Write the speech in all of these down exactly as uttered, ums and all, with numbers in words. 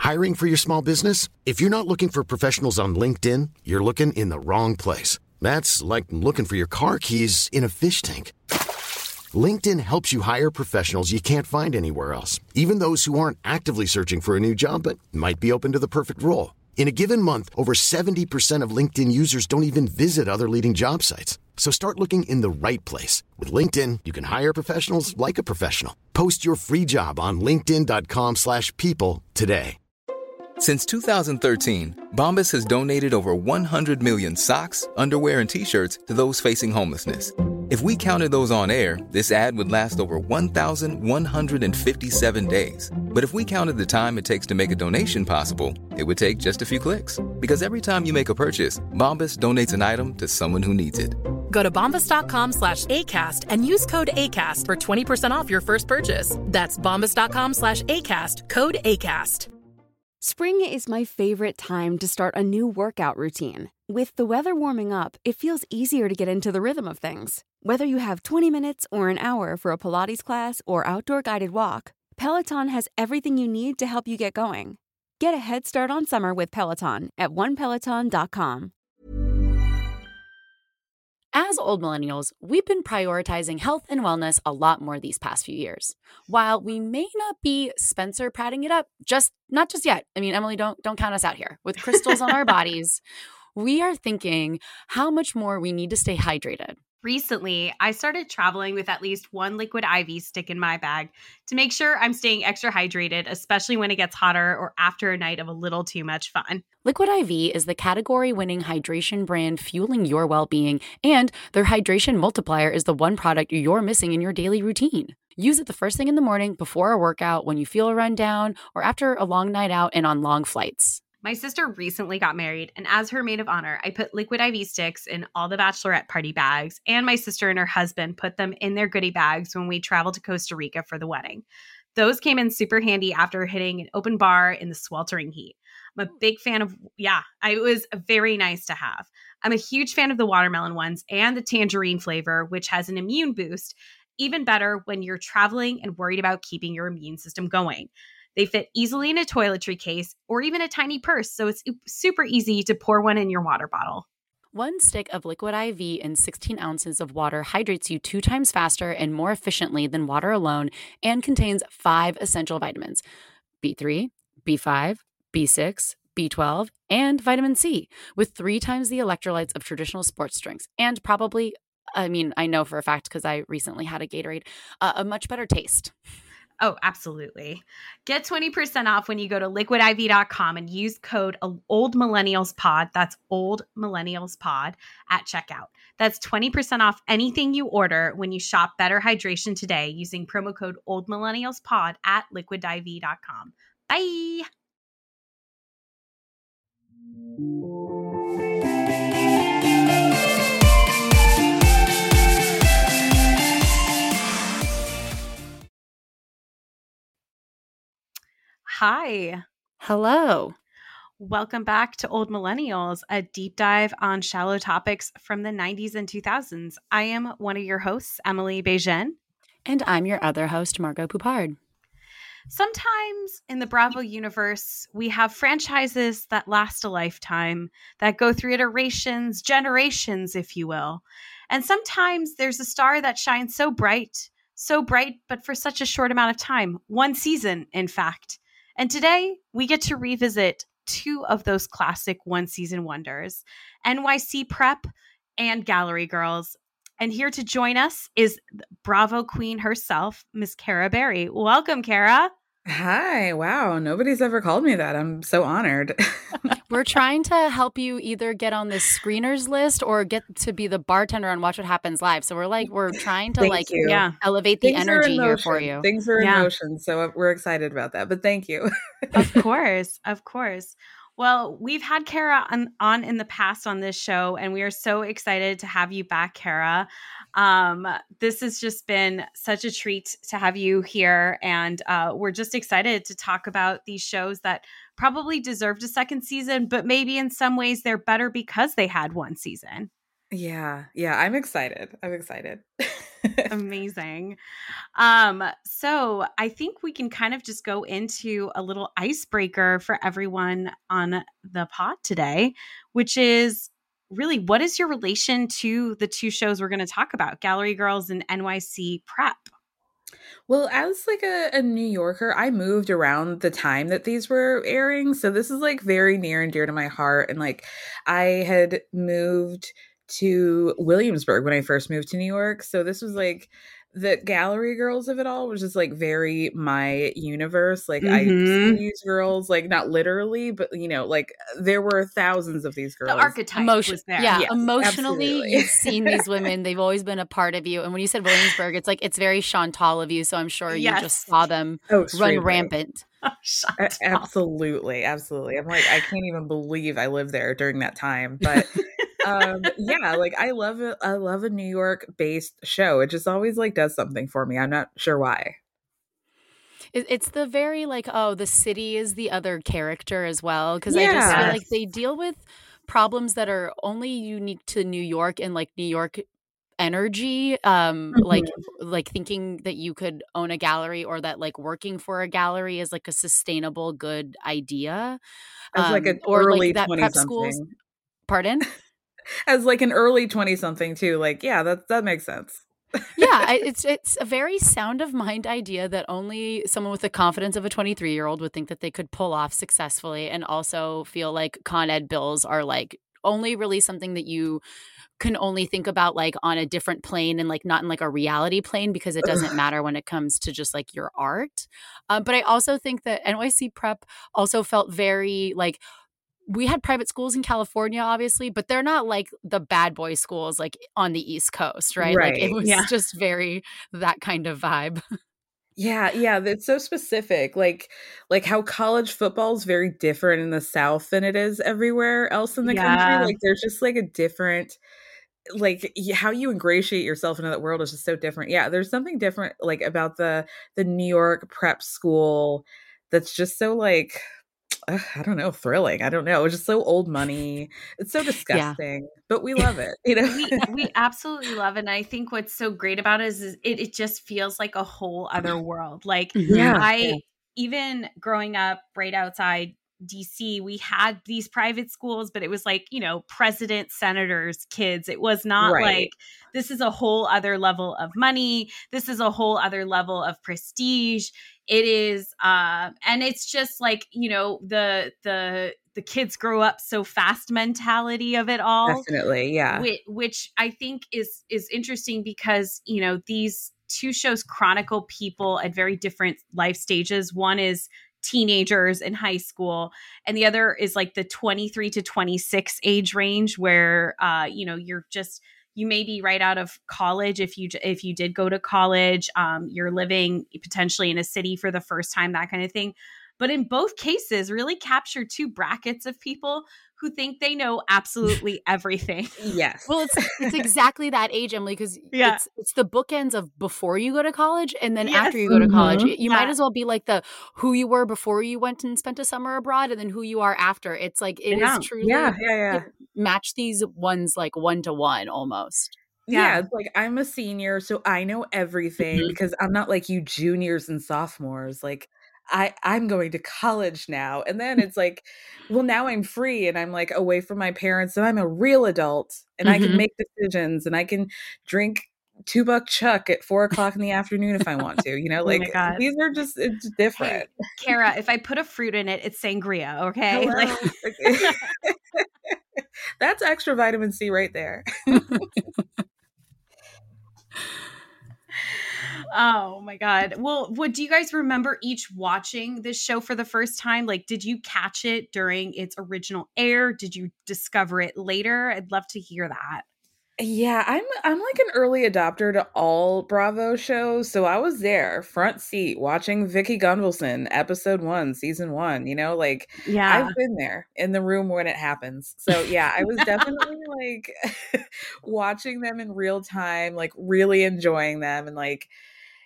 Hiring for your small business? If you're not looking for professionals on LinkedIn, you're looking in the wrong place. That's like looking for your car keys in a fish tank. LinkedIn helps you hire professionals you can't find anywhere else, even those who aren't actively searching for a new job but might be open to the perfect role. In a given month, over seventy percent of LinkedIn users don't even visit other leading job sites. So start looking in the right place. With LinkedIn, you can hire professionals like a professional. Post your free job on linkedin dot com slash people today. Since two thousand thirteen, Bombas has donated over one hundred million socks, underwear, and T-shirts to those facing homelessness. If we counted those on air, this ad would last over one thousand one hundred fifty-seven days. But if we counted the time it takes to make a donation possible, it would take just a few clicks. Because every time you make a purchase, Bombas donates an item to someone who needs it. Go to bombas.com slash ACAST and use code ACAST for twenty percent off your first purchase. That's bombas.com slash ACAST, code ACAST. Spring is my favorite time to start a new workout routine. With the weather warming up, it feels easier to get into the rhythm of things. Whether you have twenty minutes or an hour for a Pilates class or outdoor guided walk, Peloton has everything you need to help you get going. Get a head start on summer with Peloton at one peloton dot com. As old millennials, we've been prioritizing health and wellness a lot more these past few years. While we may not be Spencer prattling it up, just not just yet. I mean, Emily, don't don't count us out here. With crystals on our bodies, we are thinking how much more we need to stay hydrated. Recently, I started traveling with at least one Liquid I V stick in my bag to make sure I'm staying extra hydrated, especially when it gets hotter or after a night of a little too much fun. Liquid I V is the category-winning hydration brand fueling your well-being, and their hydration multiplier is the one product you're missing in your daily routine. Use it the first thing in the morning, before a workout, when you feel a run down, or after a long night out and on long flights. My sister recently got married, and as her maid of honor, I put Liquid I V sticks in all the bachelorette party bags, and my sister and her husband put them in their goodie bags when we traveled to Costa Rica for the wedding. Those came in super handy after hitting an open bar in the sweltering heat. I'm a big fan of, yeah, it was very nice to have. I'm a huge fan of the watermelon ones and the tangerine flavor, which has an immune boost, even better when you're traveling and worried about keeping your immune system going. They fit easily in a toiletry case or even a tiny purse, so it's super easy to pour one in your water bottle. One stick of Liquid I V in sixteen ounces of water hydrates you two times faster and more efficiently than water alone and contains five essential vitamins: B three, B five, B six, B twelve, and vitamin C, with three times the electrolytes of traditional sports drinks. And probably, I mean, I know for a fact because I recently had a Gatorade, uh, a much better taste. Oh, absolutely. Get twenty percent off when you go to liquid I V dot com and use code OldMillennialsPod, that's Old Millennials Pod, at checkout. That's twenty percent off anything you order when you shop Better Hydration today using promo code OldMillennialsPod at liquid I V dot com. Bye! Hi. Hello. Welcome back to Old Millennials, a deep dive on shallow topics from the nineties and two thousands. I am one of your hosts, Emily Bejen. And I'm your other host, Margot Poupard. Sometimes in the Bravo universe, we have franchises that last a lifetime, that go through iterations, generations, if you will. And sometimes there's a star that shines so bright, so bright, but for such a short amount of time, one season, in fact. And today, we get to revisit two of those classic one-season wonders, N Y C Prep and Gallery Girls. And here to join us is Bravo Queen herself, Miss Cara Berry. Welcome, Cara. Hi. Wow. Nobody's ever called me that. I'm so honored. We're trying to help you either get on the screeners list or get to be the bartender on Watch What Happens Live. So we're like, we're trying to Thank like you. yeah, elevate the Things energy here for you. Things are in Yeah. motion. So we're excited about that. But thank you. Of course. Of course. Well, we've had Cara on, on in the past on this show, and we are so excited to have you back, Cara. Um, this has just been such a treat to have you here, and uh, we're just excited to talk about these shows that probably deserved a second season, but maybe in some ways they're better because they had one season. Yeah. Yeah. I'm excited. I'm excited. Amazing. Um, so I think we can kind of just go into a little icebreaker for everyone on the pod today, which is really, what is your relation to the two shows we're going to talk about, Gallery Girls and N Y C Prep? Well, as like a, a New Yorker, I moved around the time that these were airing. So this is like very near and dear to my heart. And like I had moved to Williamsburg when I first moved to New York. So this was like the Gallery Girls of it all was just like very my universe. Like Mhm. I see these girls, like not literally, but you know, like there were thousands of these girls. The archetype Emotion, was there. yeah, Yes, emotionally, absolutely. you've seen these women. They've always been a part of you. And when you said Williamsburg, it's like it's very Chantal of you. So I'm sure Yes. you just saw them Oh, run extremely. rampant. Shut A- up. absolutely, absolutely. I'm like, I can't even believe I lived there during that time. But um, yeah, like I love it. I love a New York based show. It just always like does something for me. I'm not sure why. It, it's the very like, oh, the city is the other character as well. Because I just feel Yes. like they deal with problems that are only unique to New York and like New York energy. Um, like like thinking that you could own a gallery or that like working for a gallery is like a sustainable, good idea. As like Um, an or early like that twenty prep schools. something. Pardon? As like an early twenty something too. Like, yeah, that that makes sense. Yeah, I, it's it's a very sound of mind idea that only someone with the confidence of a twenty-three year old would think that they could pull off successfully, and also feel like Con Ed bills are like only really something that you can only think about like on a different plane and like not in like a reality plane, because it doesn't matter when it comes to just like your art. Um, but I also think that N Y C Prep also felt very like, we had private schools in California, obviously, but they're not like the bad boy schools like on the East Coast, right? Like it Right. was Yeah. just very that kind of vibe. Yeah, yeah, it's so specific. Like like how college football is very different in the South than it is everywhere else in the Yeah. country. Like there's just like a different like y- how you ingratiate yourself into that world is just so different. Yeah, there's something different like about the the New York prep school that's just so like ugh, I don't know, thrilling. I don't know. It's just so old money. It's so disgusting, but we love it. You know, we we absolutely love it. And I think what's so great about it is, is it, it just feels like a whole other world. Like Yeah, I, yeah. even growing up right outside D C, we had these private schools, but it was like, you know, president, senators, kids. It was not Right. like, this is a whole other level of money. This is a whole other level of prestige. It is, uh, and it's just like, you know, the, the, the kids grow up so fast mentality of it all. Definitely, yeah. Which, which I think is is interesting because, you know, these two shows chronicle people at very different life stages. One is teenagers in high school, and the other is like the twenty-three to twenty-six age range where, uh, you know, you're just, you may be right out of college if you if you did go to college. Um, you're living potentially in a city for the first time, that kind of thing. But in both cases, really capture two brackets of people who think they know absolutely everything. Yes. Well, it's it's exactly that age, Emily, because Yeah. it's it's the bookends of before you go to college and then Yes. after you go to college. Mhm. You Yeah. might as well be like the who you were before you went and spent a summer abroad, and then who you are after. It's like it Yeah. is truly Yeah, yeah, yeah. match these ones like one to one almost. Yeah, Yeah. it's like I'm a senior, so I know everything Mhm. because I'm not like you juniors and sophomores. Like I I'm going to college now. And then it's like, well, now I'm free and I'm like away from my parents and I'm a real adult and I can Mhm. make decisions and I can drink two buck chuck at four o'clock in the afternoon if I want to. You know, Oh my like God. these are just it's different. Kara, if I put a fruit in it, it's sangria, okay? Hello. Like, Okay. That's extra vitamin C right there. oh my God. Well, what do you guys remember each watching this show for the first time? Like, did you catch it during its original air? Did you discover it later? I'd love to hear that. Yeah, I'm I'm like an early adopter to all Bravo shows, so I was there, front seat, watching Vicky Gunvalson, episode one, season one. You know, like Yeah. I've been there in the room when it happens. So yeah, I was definitely like watching them in real time, like really enjoying them, and like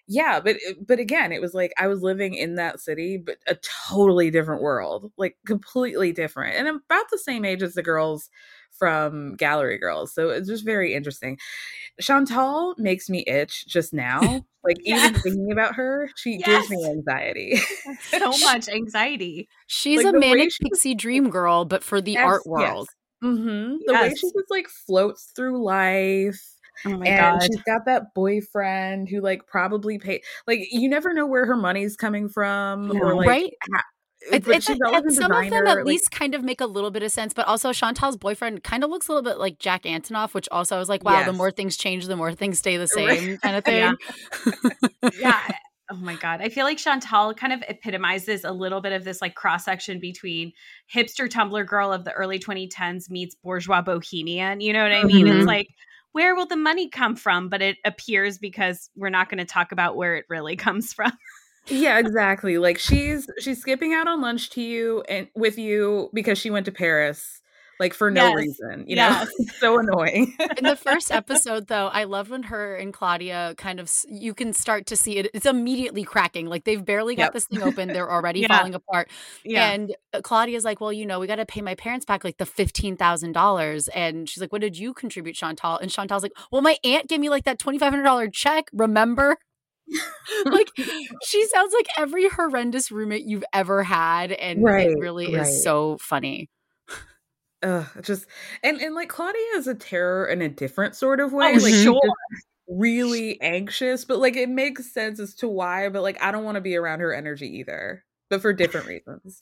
Yeah, but but again, it was like I was living in that city, but a totally different world, like completely different. And I'm about the same age as the girls from Gallery Girls. So it's just very interesting. Chantal makes me itch just now. Like Yes. even thinking about her, she Yes. gives me anxiety. So much anxiety. She's Like, a the way manic she- pixie dream girl, but for the Yes, art yes. world. Mm-hmm. The way Yes. she just like floats through life. Oh my and God. she's got that boyfriend who like probably pay like you never know where her money's coming from No. or like Right? ha- It, but it's she's a- always and a some of designer, them at like- least kind of make a little bit of sense, but also Chantal's boyfriend kind of looks a little bit like Jack Antonoff, which also I was like, wow, the Yes. more things change, the more things stay the Right. same kind of thing. Yeah. Yeah. Oh my God. I feel like Chantal kind of epitomizes a little bit of this like cross section between hipster Tumblr girl of the early twenty tens meets bourgeois bohemian. You know what I mean? Mhm. It's like, where will the money come from? But it appears because we're not going to talk about where it really comes from. Yeah, exactly. Like she's she's skipping out on lunch to you and with you because she went to Paris, like for no Yes. reason. You Yes. know, it's so annoying. In the first episode, though, I love when her and Claudia kind of, s- you can start to see it. It's immediately cracking. Like they've barely got Yep. this thing open. They're already Yeah. falling apart. Yeah. And uh, Claudia's like, well, you know, we got to pay my parents back like the fifteen thousand dollars. And she's like, what did you contribute, Chantal? And Chantal's like, well, my aunt gave me like that twenty-five hundred dollars check. Remember? Like she sounds like every horrendous roommate you've ever had. And Right, it really right. is so funny. Ugh, just and and like Claudia is a terror in a different sort of way. Oh, like she's sure. just really anxious, but like it makes sense as to why. But like I don't want to be around her energy either, but for different reasons.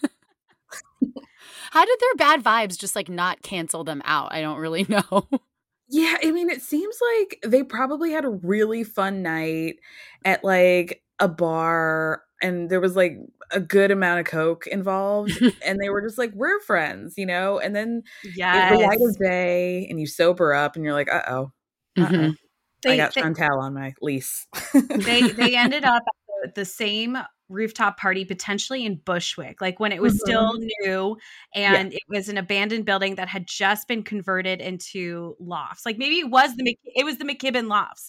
How did their bad vibes just like not cancel them out? I don't really know. Yeah, I mean, it seems like they probably had a really fun night at like a bar, and there was like a good amount of coke involved, and they were just like, "We're friends," you know. And then it's the light Yes. of day, and you sober up, and you're like, "Uh oh, uh oh." Mhm. I They, got they, Chantal on my lease. they they ended up at the, the same rooftop party potentially in Bushwick, like when it was still new and it was an abandoned building that had just been converted into lofts. Like maybe it was the Mc- it was the McKibben lofts.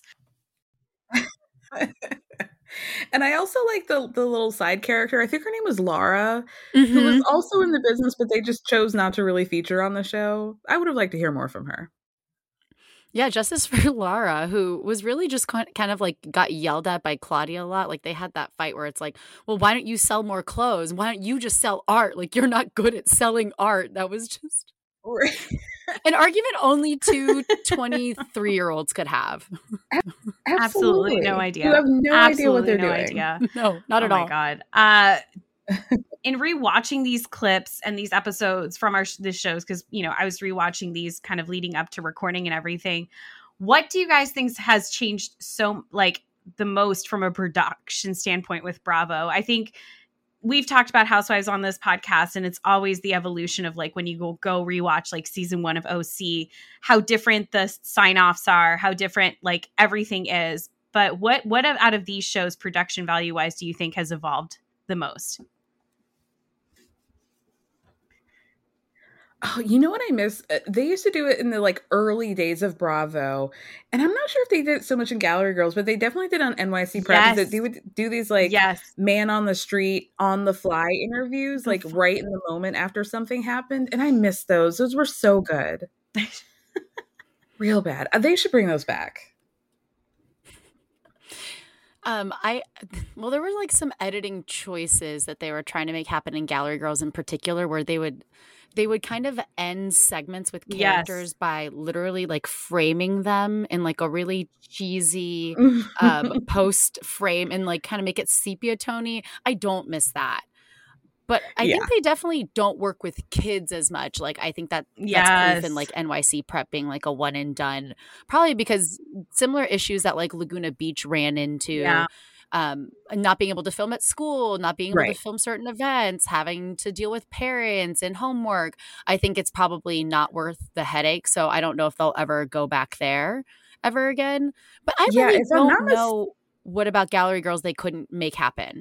And I also like the the little side character. I think her name was Laura, who was Mhm. also in the business, but they just chose not to really feature on the show. I would have liked to hear more from her. Yeah, justice for Lara, who was really just kind kind of like got yelled at by Claudia a lot. Like they had that fight where it's like, well, why don't you sell more clothes? Why don't you just sell art? Like you're not good at selling art. That was just an argument only two twenty-three-year-olds could have. Absolutely no idea. You have no idea what Absolutely they're no doing. idea. No, not Oh at my all. God. Uh, in rewatching these clips and these episodes from our this shows, because you know I was rewatching these kind of leading up to recording and everything. What do you guys think has changed so like the most from a production standpoint with Bravo? I think we've talked about Housewives on this podcast, and it's always the evolution of like when you go go rewatch like season one of O C, how different the sign offs are, how different like everything is. But what what out of these shows, production value wise, do you think has evolved the most? Oh, you know what I miss? Uh, They used to do it in the like early days of Bravo, and I'm not sure if they did it so much in Gallery Girls, but they definitely did on N Y C Prep. Yes. That they would do these like Yes. man on the street, on the fly interviews, like right in the moment after something happened, and I miss those. Those were so good, real bad. Uh, They should bring those back. Um, I well, there were like some editing choices that they were trying to make happen in Gallery Girls in particular, where they would they would kind of end segments with Yes. characters by literally like framing them in like a really cheesy um, post frame and like kind of make it sepia tony. I don't miss that. But I Yeah. think they definitely don't work with kids as much. Like I think that that's Yes. proof in like N Y C Prep being like a one and done. Probably because similar issues that like Laguna Beach ran into. Yeah. Um, not being able to film at school, not being able Right. to film certain events, having to deal with parents and homework. I think it's probably not worth the headache. So I don't know if they'll ever go back there ever again. But I Yeah, really if I'm don't not mis- know what about Gallery Girls they couldn't make happen.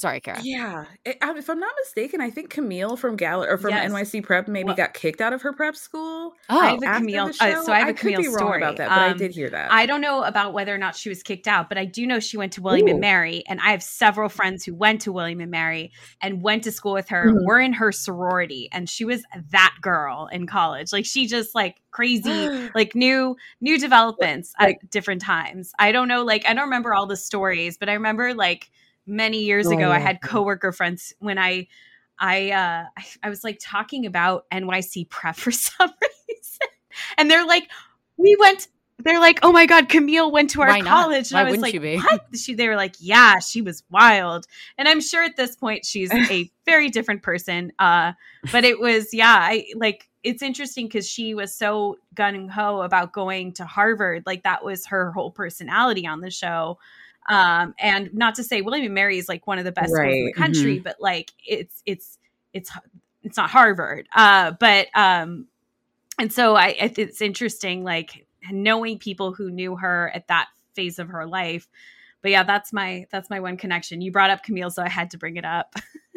Sorry, Kara. Yeah. It, um, if I'm not mistaken, I think Camille from Gal or from Yes. N Y C Prep maybe Well, got kicked out of her prep school. Oh, I have a after Camille. the show. Uh, so I have a I could Camille be wrong story about that, but I Um, did hear that. I don't know about whether or not she was kicked out, but I do know she went to William and Ooh. Mary, and I have several friends who went to William and Mary and went to school with her. Mhm. Were in her sorority, and she was that girl in college. Like she just like crazy, like new new developments Like- at different times. I don't know, like I don't remember all the stories, but I remember like many years Oh, ago, I yeah. had coworker friends when I. I uh I, I was like talking about N Y C Prep for some reason. And they're like, we went, they're like, oh my God, Camille went to our Why not? college. And Why I was wouldn't like, you be? what? She, they were like, yeah, she was wild. And I'm sure at this point she's a very different person. Uh, but it was, yeah, I like, it's interesting because she was so gung-ho about going to Harvard. Like that was her whole personality on the show. Um, and not to say William and Mary is like one of the best schools in the Right. country, but like it's, it's, it's, it's not Harvard. Uh, but, um, and so I, I it's interesting, like knowing people who knew her at that phase of her life. But yeah, that's my, that's my one connection. You brought up Camille, so I had to bring it up.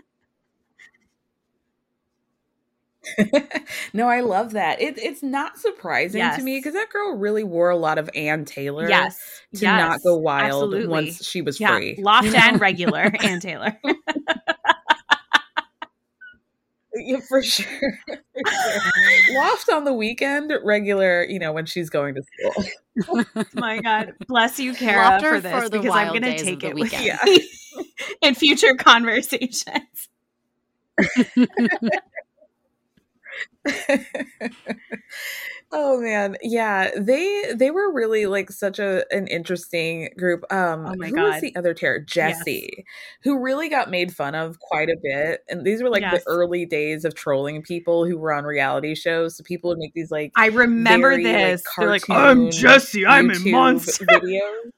No, I love that. It, it's not surprising Yes. to me because that girl really wore a lot of Ann Taylor Yes. to yes, not go wild absolutely. once she was Yeah. free. Loft you know? and regular Ann Taylor. Yeah, for sure. For sure. Loft on the weekend, regular, you know, when she's going to school. My God. Bless you, Kara, Lofter for this for the because I'm wild going days to of take the it with weekend. me Yeah. in future conversations. Oh man, yeah, they they were really like such a an interesting group. Um, Oh my who was God. the other terror? Jesse, who really got made fun of quite a bit. And these were like Yes. the early days of trolling people who were on reality shows. So people would make these like I remember very, this. like, They're like, cartoon I'm Jesse. I'm a YouTube monster. videos.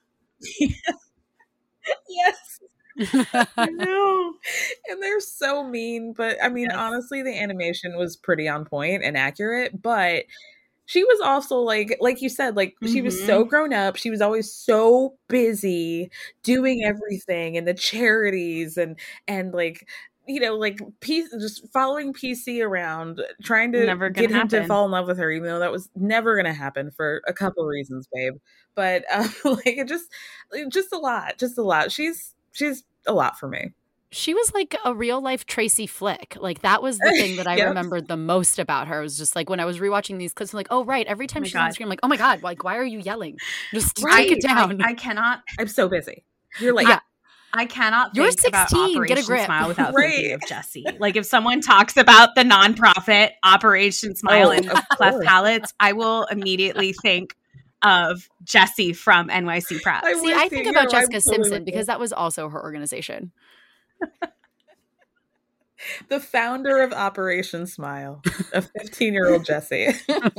Yes. I know. And they're so mean, but I mean, Yes. honestly, the animation was pretty on point and accurate, but she was also like, like you said, like she was so grown up. She was always so busy doing everything and the charities and, and like, you know, like P- just following P C around, trying to Never gonna get him to happen. fall in love with her, even though that was never going to happen for a couple reasons, babe. But um, like it just, just a lot, just a lot. She's, she's a lot for me. She was like a real life Tracy Flick. Like that was the thing that I Yep. remembered the most about her. It was just like when I was rewatching these clips, I'm like, oh right, every time my she's on God. screen, I'm like, oh my God, like why are you yelling? Just Right. take it down. I, I cannot I'm so busy. You're like, Yeah. I cannot You're think about sixteen, Operation get a grip. Smile without Right. thinking of Jesse. Like if someone talks about the nonprofit Operation Smile Oh, and of cleft course. palates, I will immediately think of Jesse from N Y C Prep. I See, with I you. think No, about I'm Jessica totally Simpson with you. because that was also her organization. The founder of Operation Smile, a fifteen-year-old Jesse.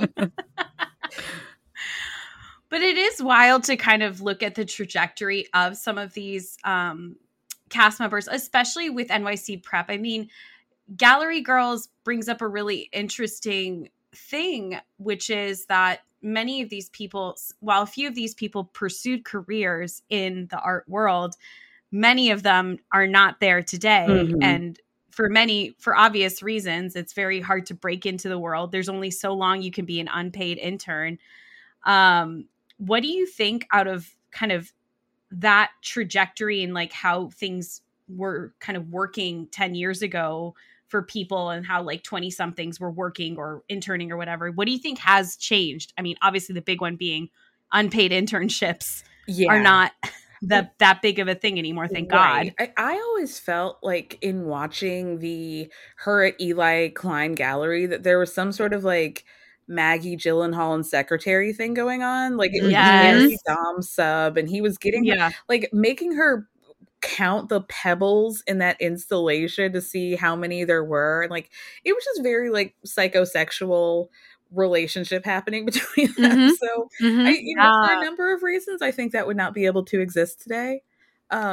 But it is wild to kind of look at the trajectory of some of these um, cast members, especially with N Y C Prep. I mean, Gallery Girls brings up a really interesting thing, which is that many of these people, while a few of these people pursued careers in the art world, many of them are not there today. Mhm. And for many, for obvious reasons, it's very hard to break into the world. There's only so long you can be an unpaid intern. Um, what do you think out of kind of that trajectory and like how things were kind of working ten years ago for people and how like twenty somethings were working or interning or whatever? What do you think has changed? I mean, obviously the big one being unpaid internships Yeah. are not that that big of a thing anymore. Thank Right. God. I, I always felt like in watching the her at Eli Klein Gallery that there was some sort of like Maggie Gyllenhaal and secretary thing going on. Like it was Yes. very Dom sub, and he was getting her- Yeah. like making her count the pebbles in that installation to see how many there were. And like it was just very like psychosexual relationship happening between them. Mhm. So Mhm. I, you know, for Yeah. a number of reasons, I think that would not be able to exist today. Um,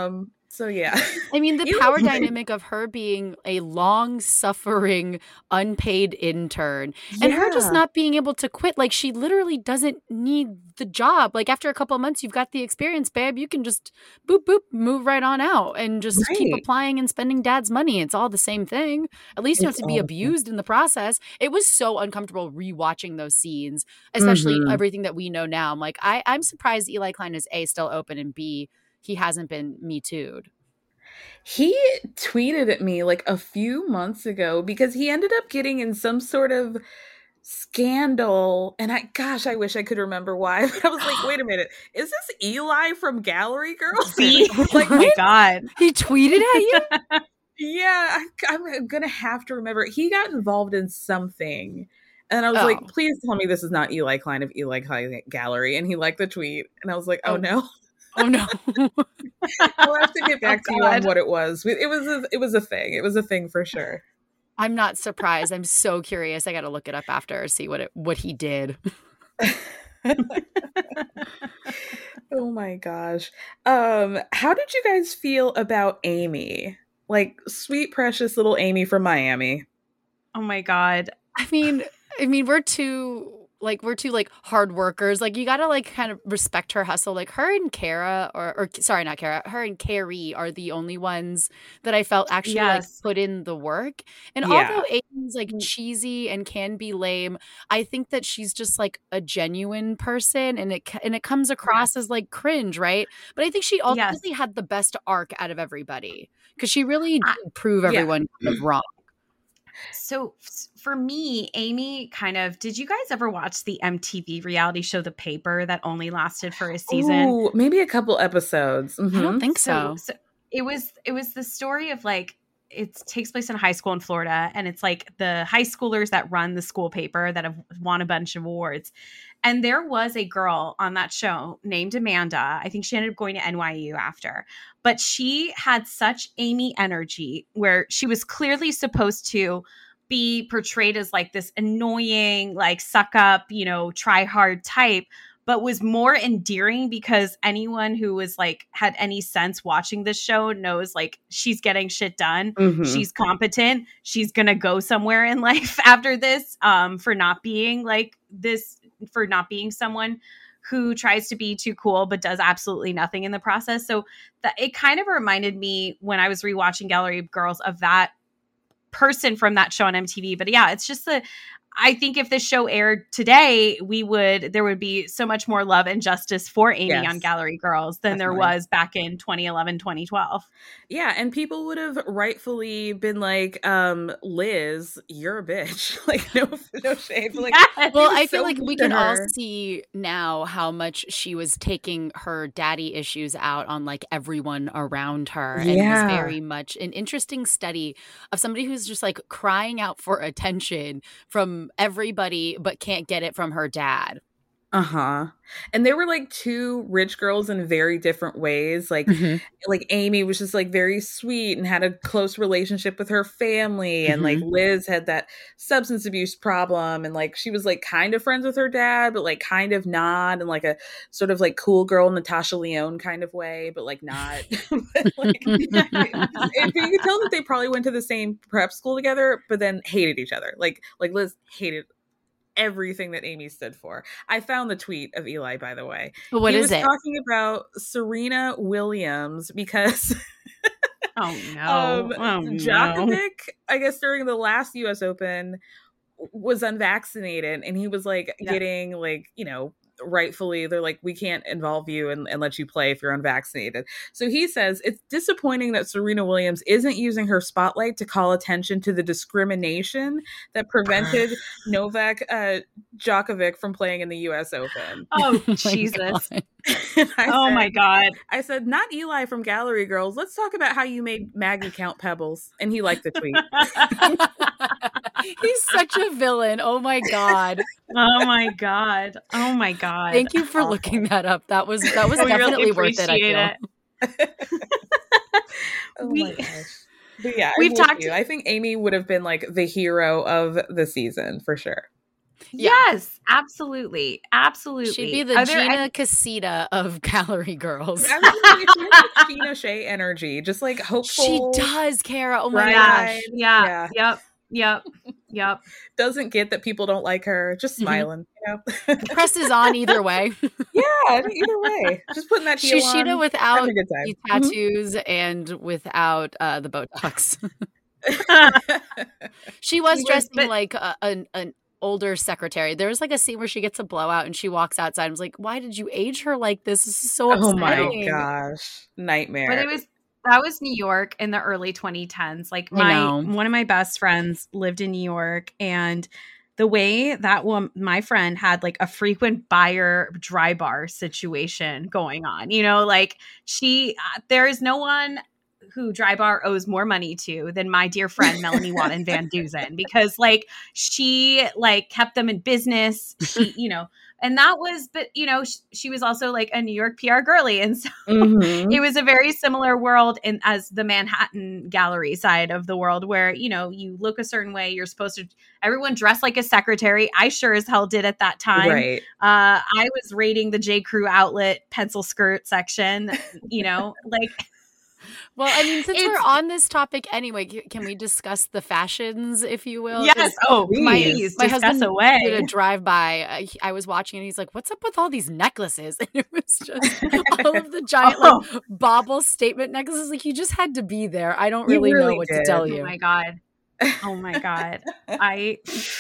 So yeah. I mean, the Eli power Klein- dynamic of her being a long-suffering, unpaid intern and her just Yeah. not being able to quit. Like, she literally doesn't need the job. Like, after a couple of months, you've got the experience, babe. You can just boop, boop, move right on out and just keep Right. applying and spending dad's money. It's all the same thing. At least you don't It's have to be all the same. abused in the process. It was so uncomfortable rewatching those scenes, especially Mhm. everything that we know now. I'm like, I, I'm surprised Eli Klein is A, still open, and B, he hasn't been Me Too'd. He tweeted at me like a few months ago because he ended up getting in some sort of scandal. And I, gosh, I wish I could remember why. But I was like, wait a minute. Is this Eli from Gallery Girls? See? Like, Oh my God. He tweeted at you? yeah, I, I'm going to have to remember. He got involved in something. And I was Oh. like, please tell me this is not Eli Klein of Eli Klein Gallery. And he liked the tweet. And I was like, oh, Oh. no. Oh, no. I'll have to get back Oh, to you on God. what it was. It was a, it was a thing. It was a thing for sure. I'm not surprised. I'm so curious. I got to look it up after, see what it, what he did. Oh my gosh. Um, how did you guys feel about Amy? Like sweet, precious little Amy from Miami. Oh my God. I mean, I mean, we're two like we're two like hard workers. Like, you gotta like kind of respect her hustle. Like, her and Kara, or or sorry, not Kara, her and Carrie are the only ones that I felt actually like Yes. put in the work. And Yeah. although Amy's like cheesy and can be lame, I think that she's just like a genuine person, and it and it comes across as like cringe, right? But I think she ultimately had the best arc out of everybody because she really I- did prove Yeah. everyone kind of wrong. So f- for me, Amy kind of, did you guys ever watch the M T V reality show The Paper that only lasted for a season? Ooh, maybe a couple episodes. I don't Mhm. think so. so it was it was the story of like, it takes place in high school in Florida, and it's like the high schoolers that run the school paper that have won a bunch of awards. And there was a girl on that show named Amanda. I think she ended up going to N Y U after, but she had such Amy energy where she was clearly supposed to be portrayed as like this annoying, like suck up, you know, try hard type, but was more endearing because anyone who was like had any sense watching this show knows like she's getting shit done. Mhm. She's competent. She's going to go somewhere in life after this um, for not being like this, for not being someone who tries to be too cool but does absolutely nothing in the process. So that it kind of reminded me when I was rewatching Gallery Girls of that person from that show on M T V. But yeah, it's just the, I think if this show aired today, we would, there would be so much more love and justice for Amy Yes. on Gallery Girls than there Definitely. was back in twenty eleven, twenty twelve. Yeah, and people would have rightfully been like, um, Liz, you're a bitch. Like, no, no shade. But, like, Yes. Well, was I feel so like mean we to can all her. see now how much she was taking her daddy issues out on like everyone around her. And it Yeah. was very much an interesting study of somebody who's just like crying out for attention from everybody, but can't get it from her dad. Uh-huh. And they were like two rich girls in very different ways. Like Mhm. like Amy was just like very sweet and had a close relationship with her family, and like Mhm. Liz had that substance abuse problem, and like she was like kind of friends with her dad but like kind of not, and like a sort of like cool girl Natasha Lyonne kind of way, but like not. But, like, and you could tell that they probably went to the same prep school together but then hated each other. Like like Liz hated everything that Amy stood for. I found the tweet of Eli, by the way. What he is was it? talking about Serena Williams because Oh no. um, oh no. Djokovic, I guess during the last U S Open, was unvaccinated, and he was like Yeah. getting like, you know, rightfully they're like, we can't involve you and, and let you play if you're unvaccinated. So he says it's disappointing that Serena Williams isn't using her spotlight to call attention to the discrimination that prevented Novak uh, Djokovic from playing in the U S Open. Oh my Jesus. God. And I Oh said- my God. I said, not Eli from Gallery Girls. Let's talk about how you made Maggie count pebbles. And he liked the tweet. He's such a villain. Oh my God. Oh my God. Oh my God. Thank you for Awful. looking that up. That was that was We really definitely worth it, I appreciate feel. it. Oh We- my gosh. But yeah, We've I'm with talked- you. I think Amy would have been like the hero of the season for sure. Yeah. Yes, absolutely. Absolutely. She'd be the Are there Gina any- Casita of Gallery Girls. I was like, she has like Gina Shea energy, just like hopeful. She does, Kara. Oh my bright-eyed. gosh. Yeah. Yeah. Yep. Yep. Yep. Doesn't get that people don't like her, just Mhm. smiling, you know? The press is on either way. Yeah, either way. Just putting that heel She's Sheeta on, without having a good time. the Mhm. tattoos and without uh, the Botox. She was She was, dressing but- like a, an, an older secretary. There was like a scene where she gets a blowout and she walks outside. I was like, why did you age her like this? This is so Oh my upsetting. gosh. Nightmare. But it was that was New York in the early twenty tens. Like I my know. one of my best friends lived in New York, and the way that one my friend had like a frequent buyer dry bar situation going on. You know, like she uh, there is no one who dry bar owes more money to than my dear friend Melanie Watton Van Dusen, because like she like kept them in business. She, you know, and that was, but you know, she, she was also like a New York P R girly, and so Mhm. it was a very similar world in as the Manhattan gallery side of the world, where you know you look a certain way, you're supposed to everyone dress like a secretary. I sure as hell did at that time. Right. Uh, I was raiding the J. Crew outlet pencil skirt section. You know, like. Well, I mean, since we're It's- on this topic anyway, c- can we discuss the fashions, if you will? 'Cause Yes. Oh, please. please. my discuss husband away. did a drive by. Uh, he- I was watching and he's like, "What's up with all these necklaces?" And it was just all of the giant Oh. like bauble statement necklaces. Like, you just had to be there. I don't You really, know really what did. to tell Oh you. my god. Oh my god. I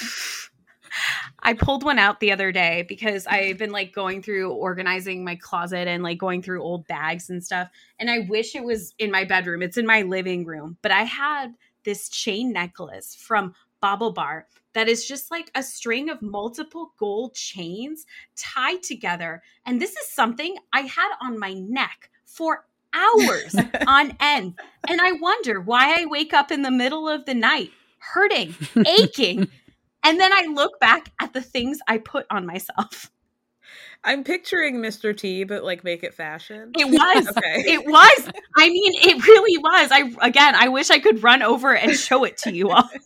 I pulled one out the other day because I've been like going through organizing my closet and like going through old bags and stuff. And I wish it was in my bedroom. It's in my living room. But I had this chain necklace from Bauble Bar that is just like a string of multiple gold chains tied together. And this is something I had on my neck for hours on end. And I wonder why I wake up in the middle of the night hurting, aching. And then I look back at the things I put on myself. I'm picturing Mister T, but like make it fashion. It was. Okay. It was. I mean, it really was. I again, I wish I could run over and show it to you all.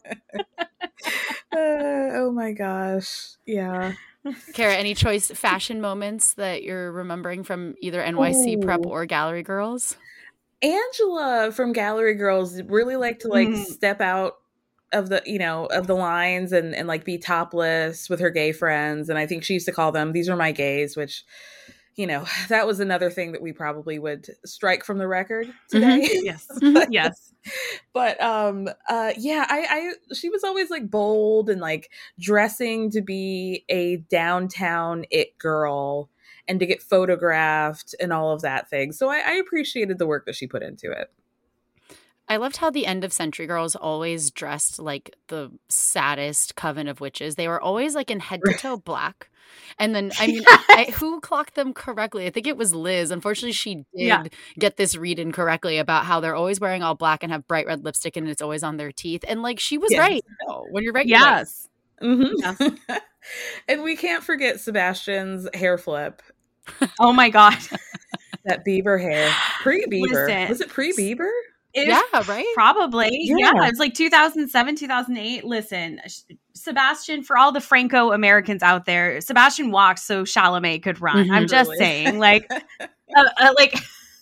Uh, oh my gosh. Yeah. Kara, any choice fashion moments that you're remembering from either N Y C Prep Ooh. or Gallery Girls? Angela from Gallery Girls really liked to like Mm. step out of the, you know, of the lines and, and like be topless with her gay friends. And I think she used to call them, these are my gays, which, you know, that was another thing that we probably would strike from the record today. Yes. But- Yes. But um uh yeah, I, I she was always like bold and like dressing to be a downtown it girl and to get photographed and all of that thing. So I, I appreciated the work that she put into it. I loved how the end of Century Girls always dressed like the saddest coven of witches. They were always like in head to toe black. And then, I mean, I, who clocked them correctly? I think it was Liz. Unfortunately, she did Yeah. get this read incorrectly about how they're always wearing all black and have bright red lipstick and it's always on their teeth. And like, she was Yes. right. No, when you're right, you're right. Yes. Mm-hmm. And we can't forget Sebastian's hair flip. Oh my God. That Bieber hair. Pre-Bieber. Listen. Was it pre-Bieber? It- Yeah, right? Probably. Yeah. Yeah. It was like two thousand seven, two thousand eight. Listen, Sebastian, for all the Franco Americans out there, Sebastian walked so Chalamet could run. Mhm. I'm just Totally. saying, like, uh, uh, like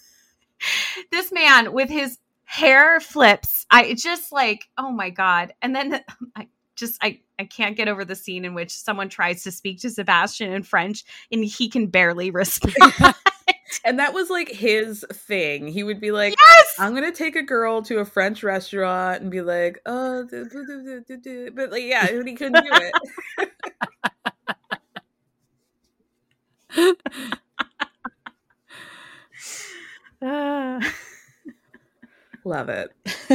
this man with his hair flips. I just like, oh my God. And then I just, I, I can't get over the scene in which someone tries to speak to Sebastian in French and he can barely respond. And that was like his thing. He would be like, Yes. I'm gonna take a girl to a French restaurant and be like, oh, do, do, do, do, do, do. But like, yeah, he couldn't do it. Uh. Love it.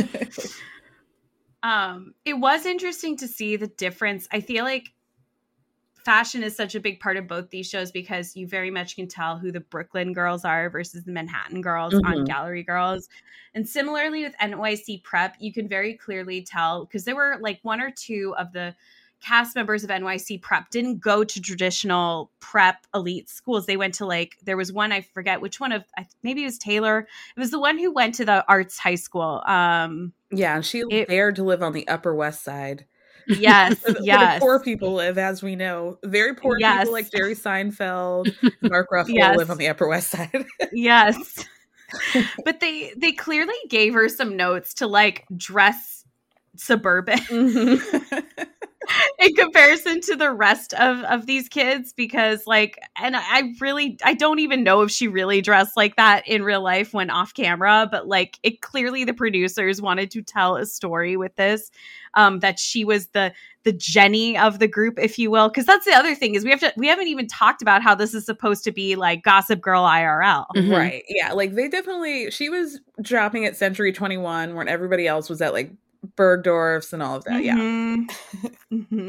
Um, it was interesting to see the difference. I feel like fashion is such a big part of both these shows because you very much can tell who the Brooklyn girls are versus the Manhattan girls on Mhm. Gallery Girls. And similarly with N Y C Prep, you can very clearly tell because there were like one or two of the cast members of N Y C Prep didn't go to traditional prep elite schools. They went to like, there was one, I forget which one of, I- maybe it was Taylor. It was the one who went to the arts high school. Um, Yeah, and she It- dared to live on the Upper West Side, Yes, where, yes. the poor people live, as we know. Very poor yes. people like Jerry Seinfeld, Mark Ruffalo yes. live on the Upper West Side. Yes. But they they clearly gave her some notes to like dress suburban mm-hmm. in comparison to the rest of, of these kids, because like, and I really, I don't even know if she really dressed like that in real life when off camera, but like it clearly the producers wanted to tell a story with this, um, that she was the, the Jenny of the group, if you will. Cause that's the other thing is we have to, we haven't even talked about how this is supposed to be like Gossip Girl I R L. Mm-hmm. Right. Yeah. Like they definitely, she was dropping at Century twenty-one when everybody else was at like Bergdorf's and all of that. Mm-hmm. Yeah. mm-hmm.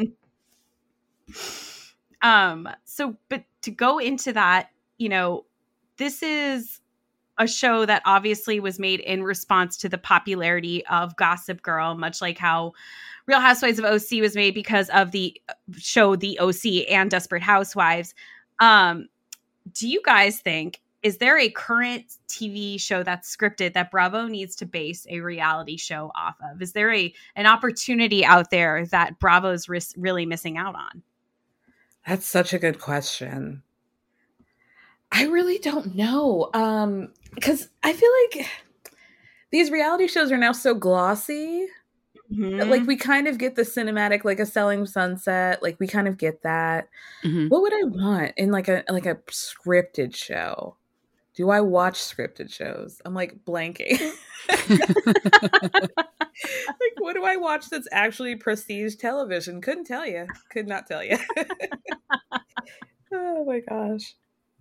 Um, so, but to go into that, you know, this is a show that obviously was made in response to the popularity of Gossip Girl, much like how Real Housewives of O C was made because of the show The O C and Desperate Housewives. Um, do you guys think, is there a current T V show that's scripted that Bravo needs to base a reality show off of? Is there a an opportunity out there that Bravo's ris- really missing out on? That's such a good question. I really don't know. Um, because I feel like these reality shows are now so glossy. Mm-hmm. That, like we kind of get the cinematic, like a Selling Sunset. Like we kind of get that. Mm-hmm. What would I want in like a like a scripted show? Do I watch scripted shows? I'm like blanking. Like, what do I watch that's actually prestige television? Couldn't tell you. Could not tell you. Oh my gosh.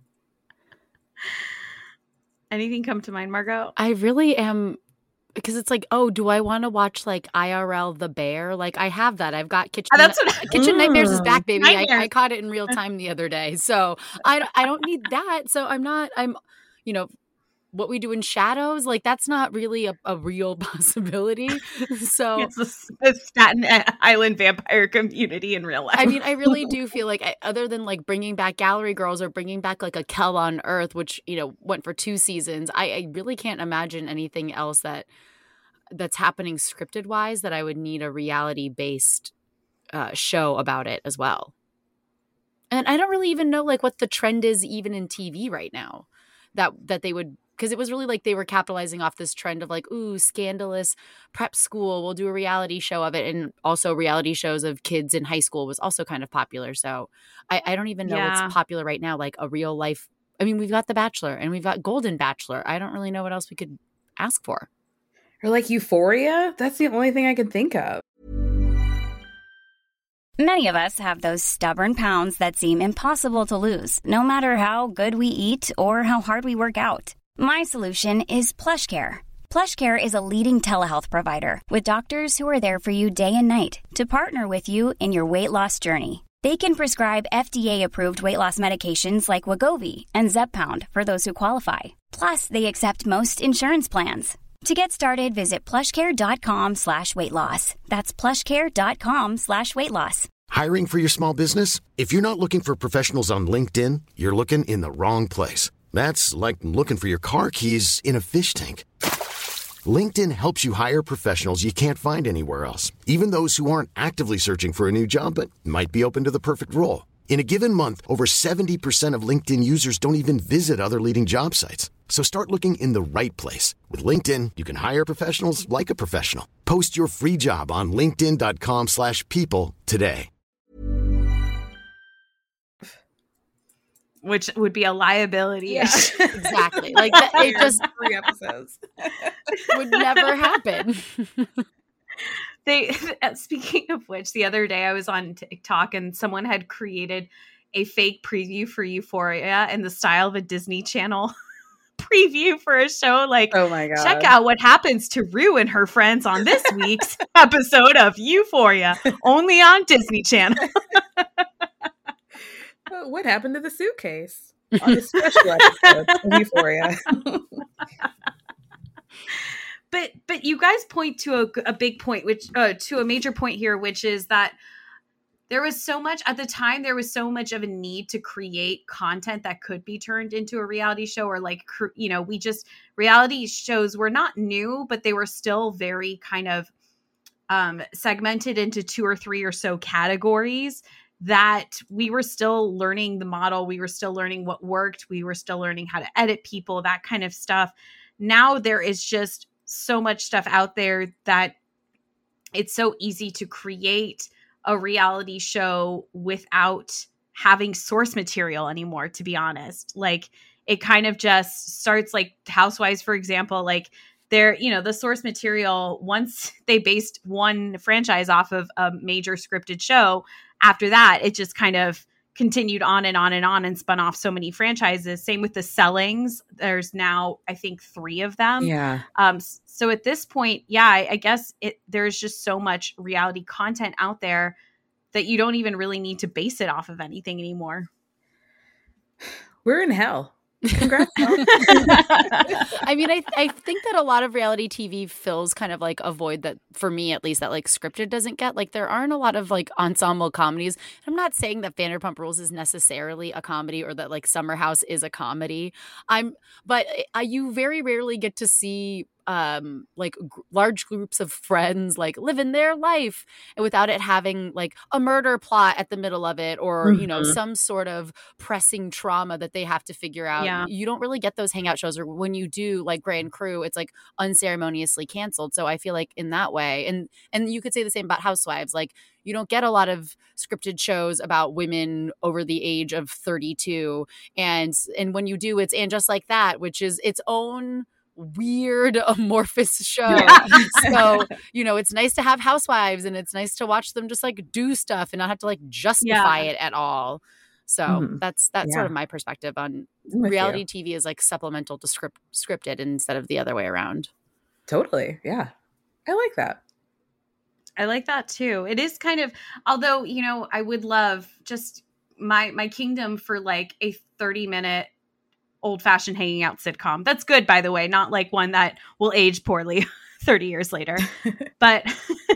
Anything come to mind, Margot? I really am, because it's like, oh, do I want to watch like I R L The Bear? Like I have that. I've got Kitchen, oh, that's what I- Kitchen mm. Nightmares is back, baby. I, I caught it in real time the other day. So I, I don't need that. So I'm not, I'm, you know, What We Do in Shadows, like that's not really a, a real possibility. So it's the, the Staten Island vampire community in real life. I mean, I really do feel like I, other than like bringing back Gallery Girls or bringing back like a Kel on Earth, which, you know, went for two seasons, I, I really can't imagine anything else that that's happening scripted wise that I would need a reality based uh, show about it as well. And I don't really even know like what the trend is even in T V right now that that they would. Because it was really like they were capitalizing off this trend of like, ooh, scandalous prep school. We'll do a reality show of it. And also reality shows of kids in high school was also kind of popular. So I, I don't even know yeah. what's popular right now. Like a real life. I mean, we've got The Bachelor and we've got Golden Bachelor. I don't really know what else we could ask for. Or like Euphoria. That's the only thing I can think of. Many of us have those stubborn pounds that seem impossible to lose, no matter how good we eat or how hard we work out. My solution is PlushCare. PlushCare is a leading telehealth provider with doctors who are there for you day and night to partner with you in your weight loss journey. They can prescribe F D A-approved weight loss medications like Wegovy and Zepbound for those who qualify. Plus, they accept most insurance plans. To get started, visit plushcare.com slash weight loss. That's plushcare.com slash weight loss. Hiring for your small business? If you're not looking for professionals on LinkedIn, you're looking in the wrong place. That's like looking for your car keys in a fish tank. LinkedIn helps you hire professionals you can't find anywhere else, even those who aren't actively searching for a new job but might be open to the perfect role. In a given month, over seventy percent of LinkedIn users don't even visit other leading job sites. So start looking in the right place. With LinkedIn, you can hire professionals like a professional. Post your free job on linkedin.com slash people today. Which would be a liability. Yeah, exactly. Like that, it just three episodes would never happen. They, speaking of which, the other day I was on TikTok and someone had created a fake preview for Euphoria in the style of a Disney Channel preview for a show. Like, oh my god, check out what happens to Rue and her friends on this week's episode of Euphoria, only on Disney Channel. What happened to the suitcase on a special episode of Euphoria? But but you guys point to a, a big point, which uh, to a major point here, which is that there was so much at the time. There was so much of a need to create content that could be turned into a reality show, or like, you know, we just reality shows were not new, but they were still very kind of um, segmented into two or three or so categories, that we were still learning the model. We were still learning what worked. We were still learning how to edit people, that kind of stuff. Now there is just so much stuff out there that it's so easy to create a reality show without having source material anymore, to be honest. Like, it kind of just starts, like Housewives, for example, like they're, you know, the source material, once they based one franchise off of a major scripted show, after that, it just kind of continued on and on and on and spun off so many franchises. Same with the Sellings. There's now, I think, three of them. Yeah. Um, so at this point, yeah, I, I guess it there's just so much reality content out there that you don't even really need to base it off of anything anymore. We're in hell. Congrats. I mean, I I think that a lot of reality T V fills kind of like a void that, for me at least, that like scripted doesn't get. Like, there aren't a lot of like ensemble comedies. I'm not saying that Vanderpump Rules is necessarily a comedy or that like Summer House is a comedy. I'm, but I, you very rarely get to see um like g- large groups of friends like living their life and without it having like a murder plot at the middle of it, or mm-hmm. you know, some sort of pressing trauma that they have to figure out. Yeah. You don't really get those hangout shows, or when you do, like Grand Crew, it's like unceremoniously canceled. So I feel like in that way, and and you could say the same about Housewives, like you don't get a lot of scripted shows about women over the age of thirty-two, and and when you do, it's And Just Like That, which is its own weird amorphous show. Yeah. So, you know, it's nice to have Housewives, and it's nice to watch them just like do stuff and not have to like justify yeah. it at all. So mm-hmm. that's that's yeah. sort of my perspective on reality you. T V is like supplemental to script scripted instead of the other way around. Totally. Yeah. I like that. I like that too. It is kind of, although, you know, I would love just my my kingdom for like a thirty minute old-fashioned hanging out sitcom. That's good, by the way, not like one that will age poorly thirty years later. But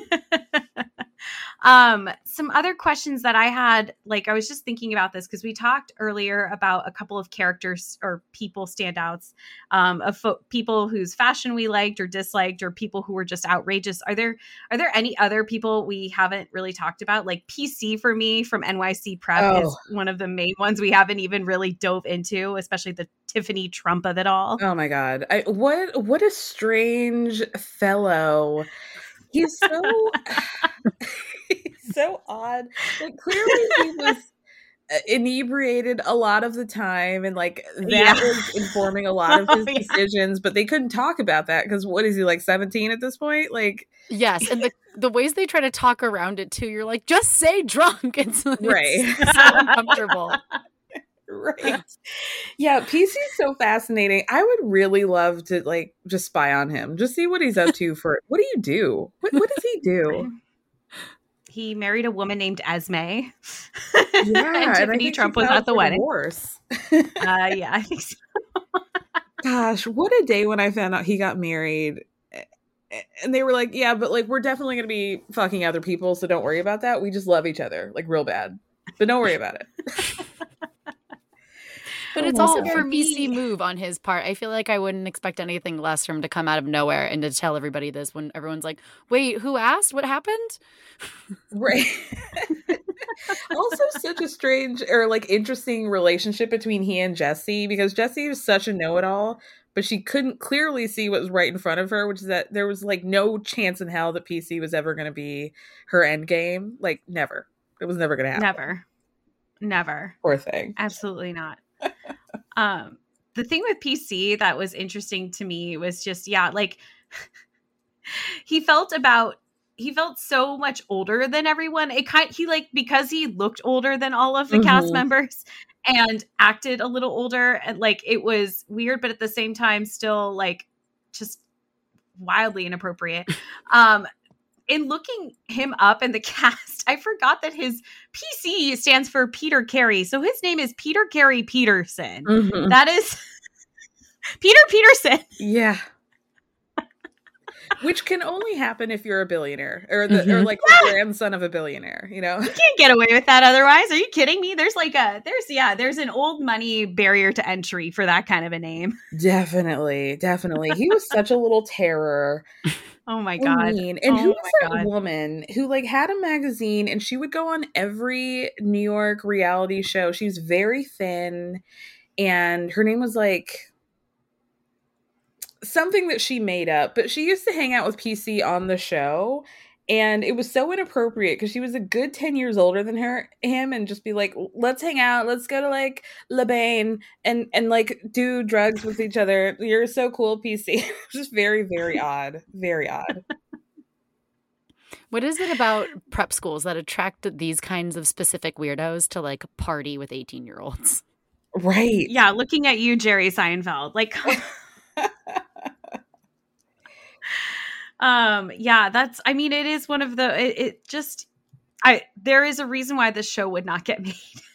um, some other questions that I had, like I was just thinking about this because we talked earlier about a couple of characters or people standouts um, of fo- people whose fashion we liked or disliked, or people who were just outrageous. Are there are there any other people we haven't really talked about? Like P C for me from N Y C Prep oh. is one of the main ones we haven't even really dove into, especially the Tiffany Trump of it all. Oh my God. I, what what a strange fellow. He's so he's so odd. Like, clearly he was inebriated a lot of the time, and like that yeah. was informing a lot of his oh, decisions, yeah. but they couldn't talk about that because what is he, like seventeen at this point? Like, yes, and the the ways they try to talk around it too, you're like, just say drunk. It's, it's right. so uncomfortable. Right. Yeah, P C is so fascinating. I would really love to like just spy on him. Just see what he's up to for what do you do? What what does he do? He married a woman named Esme. Yeah, and Tiffany and Trump was at the wedding. Divorce. uh yeah, I think so. Gosh, what a day when I found out he got married. And they were like, yeah, but like we're definitely gonna be fucking other people, so don't worry about that. We just love each other, like real bad. But don't worry about it. But it's also a P C move on his part. I feel like I wouldn't expect anything less from him to come out of nowhere and to tell everybody this when everyone's like, wait, who asked? What happened? Right. Also such a strange or like interesting relationship between he and Jesse, because Jesse was such a know-it-all, but she couldn't clearly see what was right in front of her, which is that there was like no chance in hell that P C was ever going to be her end game. Like never. It was never going to happen. Never. Never. Poor thing. Absolutely not. um, the thing with P C that was interesting to me was just, yeah, like he felt about, he felt so much older than everyone. It kind he like, because he looked older than all of the mm-hmm. cast members and acted a little older, and like, it was weird, but at the same time, still like just wildly inappropriate. Um, In looking him up in the cast, I forgot that his P C stands for Peter Carey. So his name is Peter Carey Peterson. Mm-hmm. That is Peter Peterson. Yeah. Which can only happen if you're a billionaire or the Mm-hmm. or like the grandson of a billionaire, you know? You can't get away with that otherwise. Are you kidding me? There's like a there's yeah, there's an old money barrier to entry for that kind of a name. Definitely, definitely. He was such a little terror. Oh my So god. mean. And oh who was my that god. woman who like had a magazine and she would go on every New York reality show? She was very thin and her name was like something that she made up, but she used to hang out with P C on the show. And it was so inappropriate because she was a good ten years older than her, him, and just be like, let's hang out. Let's go to like LeBain and, and like do drugs with each other. You're so cool, P C. It was just very, very odd. Very odd. What is it about prep schools that attract these kinds of specific weirdos to like party with eighteen year olds? Right. Yeah, looking at you, Jerry Seinfeld. Like um yeah, that's I mean, it is one of the it, it just I there is a reason why this show would not get made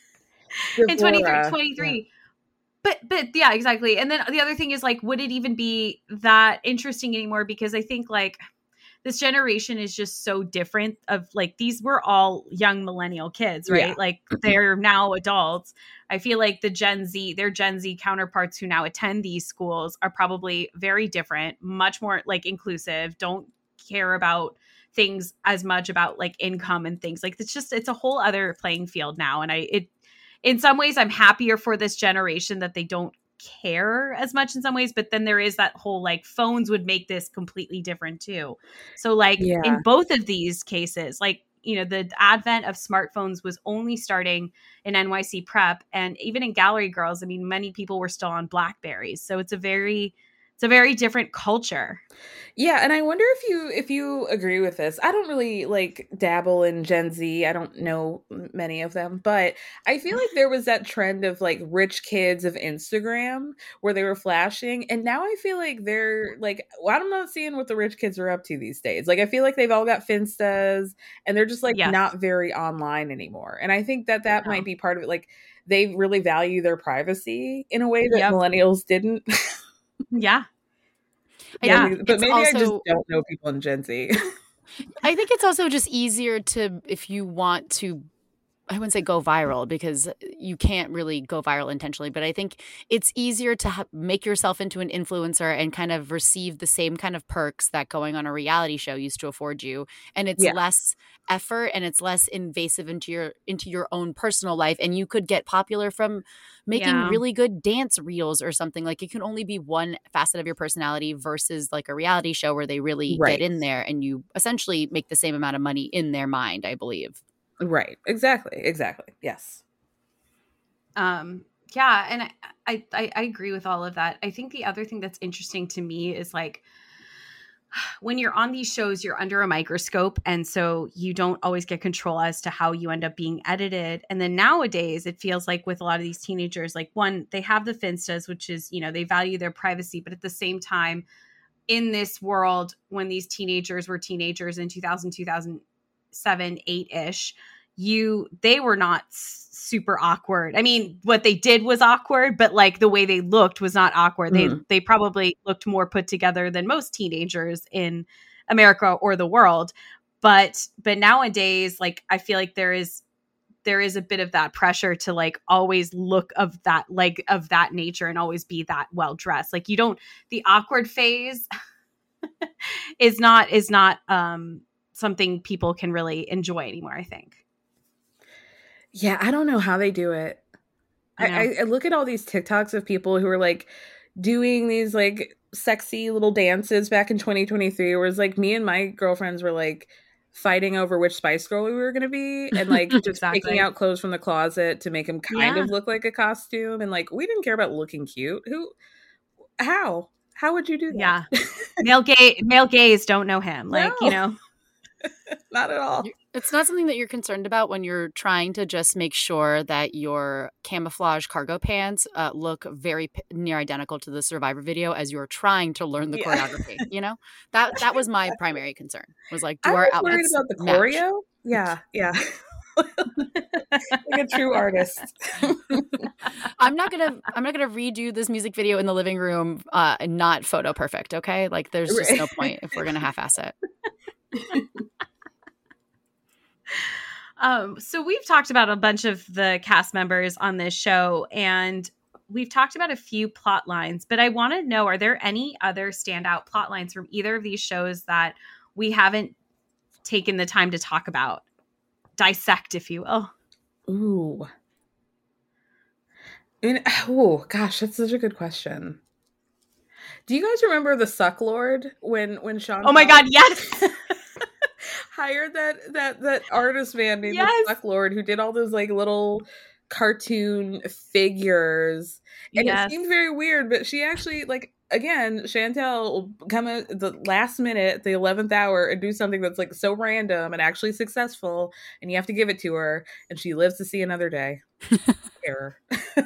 in twenty-three twenty-three. Yeah. But but yeah, exactly. And then the other thing is like, would it even be that interesting anymore? Because I think like this generation is just so different of like these were all young millennial kids, right? Yeah. Like they're now adults. I feel like the Gen Z, their Gen Z counterparts who now attend these schools are probably very different, much more like inclusive, don't care about things as much about like income and things. Like it's just, it's a whole other playing field now. And I, it, in some ways I'm happier for this generation that they don't care as much in some ways, but then there is that whole like phones would make this completely different too. So like yeah. in both of these cases, like, you know, the advent of smartphones was only starting in N Y C prep, and even in Gallery Girls, I mean, many people were still on BlackBerries. So it's a very It's a very different culture. Yeah, and I wonder if you if you agree with this. I don't really like dabble in Gen Z. I don't know many of them, but I feel like there was that trend of like rich kids of Instagram where they were flashing, and now I feel like they're like, well, I'm not seeing what the rich kids are up to these days. Like I feel like they've all got Finstas and they're just like yes. not very online anymore. And I think that that no. might be part of it. Like they really value their privacy in a way that yep. millennials didn't. Yeah. Yeah. But it's maybe also, I just don't know people in Gen Z. I think it's also just easier to, if you want to, I wouldn't say go viral because you can't really go viral intentionally, but I think it's easier to ha- make yourself into an influencer and kind of receive the same kind of perks that going on a reality show used to afford you. And it's yeah. less effort and it's less invasive into your into your own personal life. And you could get popular from making yeah. really good dance reels or something. Like it can only be one facet of your personality versus like a reality show where they really right. get in there and you essentially make the same amount of money in their mind, I believe. Right. Exactly. Exactly. Yes. Um, yeah. And I, I, I agree with all of that. I think the other thing that's interesting to me is like, when you're on these shows, you're under a microscope. And so you don't always get control as to how you end up being edited. And then nowadays it feels like with a lot of these teenagers, like one, they have the Finstas, which is, you know, they value their privacy, but at the same time in this world, when these teenagers were teenagers in two thousand, two thousand seven, eight ish, you, they were not super awkward. I mean, what they did was awkward, but like the way they looked was not awkward. Mm. They, they probably looked more put together than most teenagers in America or the world. But, but nowadays, like, I feel like there is, there is a bit of that pressure to like always look of that, like of that nature and always be that well dressed. Like you don't, the awkward phase is not, is not, um, something people can really enjoy anymore, I think. Yeah, I don't know how they do it. I, I, I look at all these TikToks of people who are like doing these like sexy little dances back in twenty twenty-three, whereas like me and my girlfriends were like fighting over which Spice Girl we were going to be and like just exactly. picking out clothes from the closet to make them kind yeah. of look like a costume. And like, we didn't care about looking cute. Who, how, how would you do that? Yeah. male gay, male gays don't know him. Like, no. you know. Not at all. It's not something that you're concerned about when you're trying to just make sure that your camouflage cargo pants uh, look very p- near identical to the Survivor video as you're trying to learn the yeah. choreography. You know, that that was my primary concern. Was like, do I our was outfits worried about the match? choreo? Yeah, yeah. Like a true artist. I'm not gonna I'm not gonna redo this music video in the living room, uh, not photo perfect. Okay, like there's just no point if we're gonna half-ass it. Um, so we've talked about a bunch of the cast members on this show, and we've talked about a few plot lines, but I want to know, are there any other standout plot lines from either of these shows that we haven't taken the time to talk about? Dissect, if you will. Ooh. And, oh, gosh, that's such a good question. Do you guys remember the Suck Lord when when Sean? Oh my God, yes. hired that that that artist man named Yes. the Suck Lord who did all those like little cartoon figures, and Yes. it seemed very weird. But she actually, like, again, Chantel will come at the last minute, the eleventh hour, and do something that's like so random and actually successful, and you have to give it to her, and she lives to see another day. Error.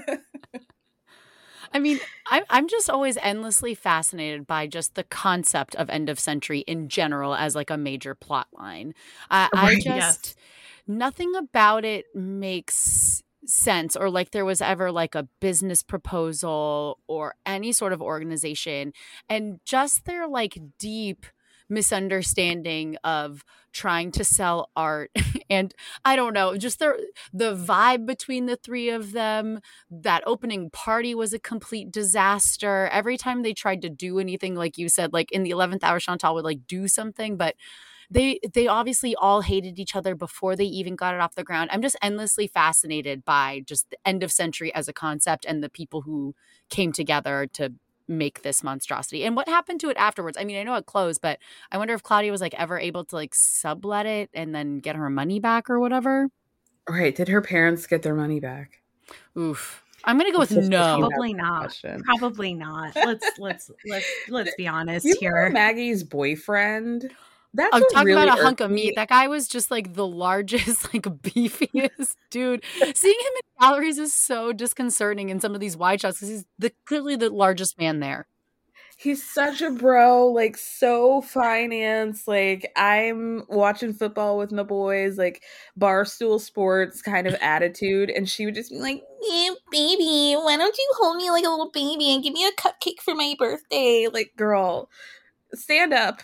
I mean, I'm I'm just always endlessly fascinated by just the concept of end of century in general as like a major plot line. Uh, I Right, just yes. nothing about it makes sense, or like there was ever like a business proposal or any sort of organization, and just their like deep misunderstanding of trying to sell art and I don't know, just the the vibe between the three of them. That opening party was a complete disaster. Every time they tried to do anything, like you said, like in the eleventh hour, Chantal would like do something, but they they obviously all hated each other before they even got it off the ground. I'm just endlessly fascinated by just the end of century as a concept and the people who came together to make this monstrosity and what happened to it afterwards. I mean, I know it closed, but I wonder if Claudia was like ever able to like sublet it and then get her money back or whatever. Right. Did her parents get their money back? Oof. I'm gonna go with It's just a no. Probably huge not. question. Probably not. Let's let's let's let's be honest You here. remember Maggie's boyfriend? That's I'm what talking really about a hunk irked of me. meat. That guy was just like the largest, like beefiest dude. Seeing him in galleries is so disconcerting in some of these wide shots because he's the, clearly the largest man there. He's such a bro, like so finance. Like, I'm watching football with my boys, like barstool sports kind of attitude. And she would just be like, eh, baby, why don't you hold me like a little baby and give me a cupcake for my birthday? Like, girl, stand up.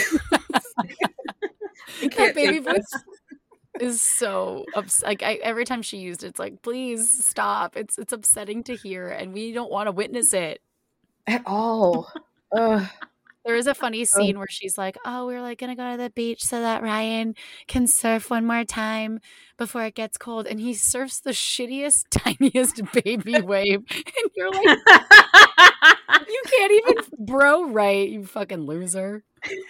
I That can't baby take this. voice is so ups- like I, every time she used it, it's like, please stop. It's it's upsetting to hear, and we don't want to witness it. At all. Ugh. There is a funny scene where she's like, oh, we're like gonna go to the beach so that Ryan can surf one more time before it gets cold, and he surfs the shittiest, tiniest baby wave, and you're like, you can't even bro right, you fucking loser.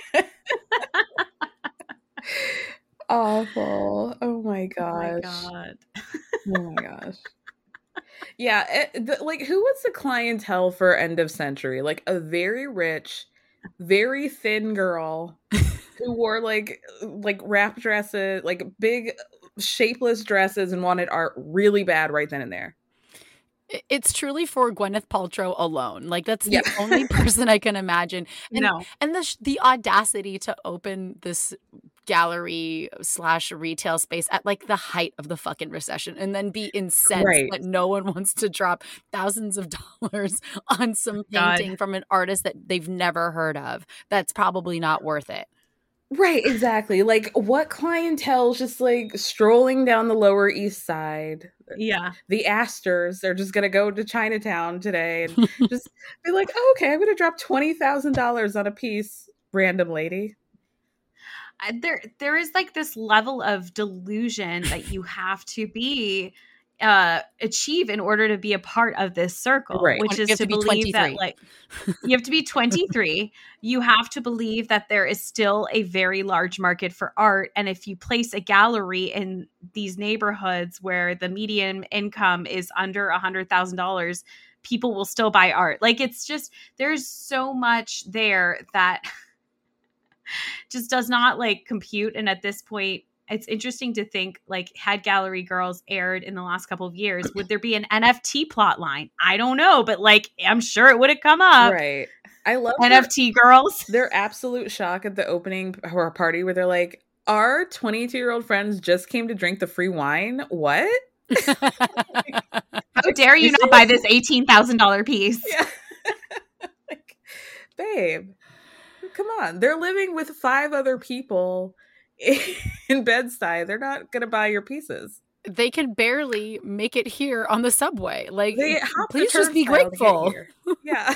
Awful. Oh my Oh my gosh. God. Oh my gosh. Yeah, it, the, like who was the clientele for end of century? Like a very rich, very thin girl who wore like like wrap dresses, like big shapeless dresses, and wanted art really bad right then and there. It- It's truly for Gwyneth Paltrow alone. Like that's the Yeah. only person I can imagine. And, No. and the sh- the audacity to open this gallery slash retail space at like the height of the fucking recession and then be incensed Right. that no one wants to drop thousands of dollars on some God. painting from an artist that they've never heard of. That's probably not worth it. Right, exactly. Like what clientele's just like strolling down the Lower East Side? Yeah. The Astors, they're just gonna go to Chinatown today and just be like, oh, okay, I'm gonna drop twenty thousand dollars on a piece, random lady. I- there there is like this level of delusion that you have to be uh achieve in order to be a part of this circle, Right. which You is have to, to be believe that twenty-three. like you have to be twenty-three. You have to believe that there is still a very large market for art, and if you place a gallery in these neighborhoods where the median income is under a hundred thousand dollars, people will still buy art. Like it's just there's so much there that just does not like compute. And at this point, it's interesting to think like had Gallery Girls aired in the last couple of years, would there be an N F T plot line? I don't know, but like I'm sure it would have come up. Right. I love N their, F T girls. their absolute shock at the opening or party where they're like, our twenty-two year old friends just came to drink the free wine. What? How How dare you not buy this eighteen thousand dollars piece? Yeah. Like, babe, come on. They're living with five other people in Bed-Stuy. They're not going to buy your pieces. They can barely make it here on the subway. Like, They please just be grateful. Yeah.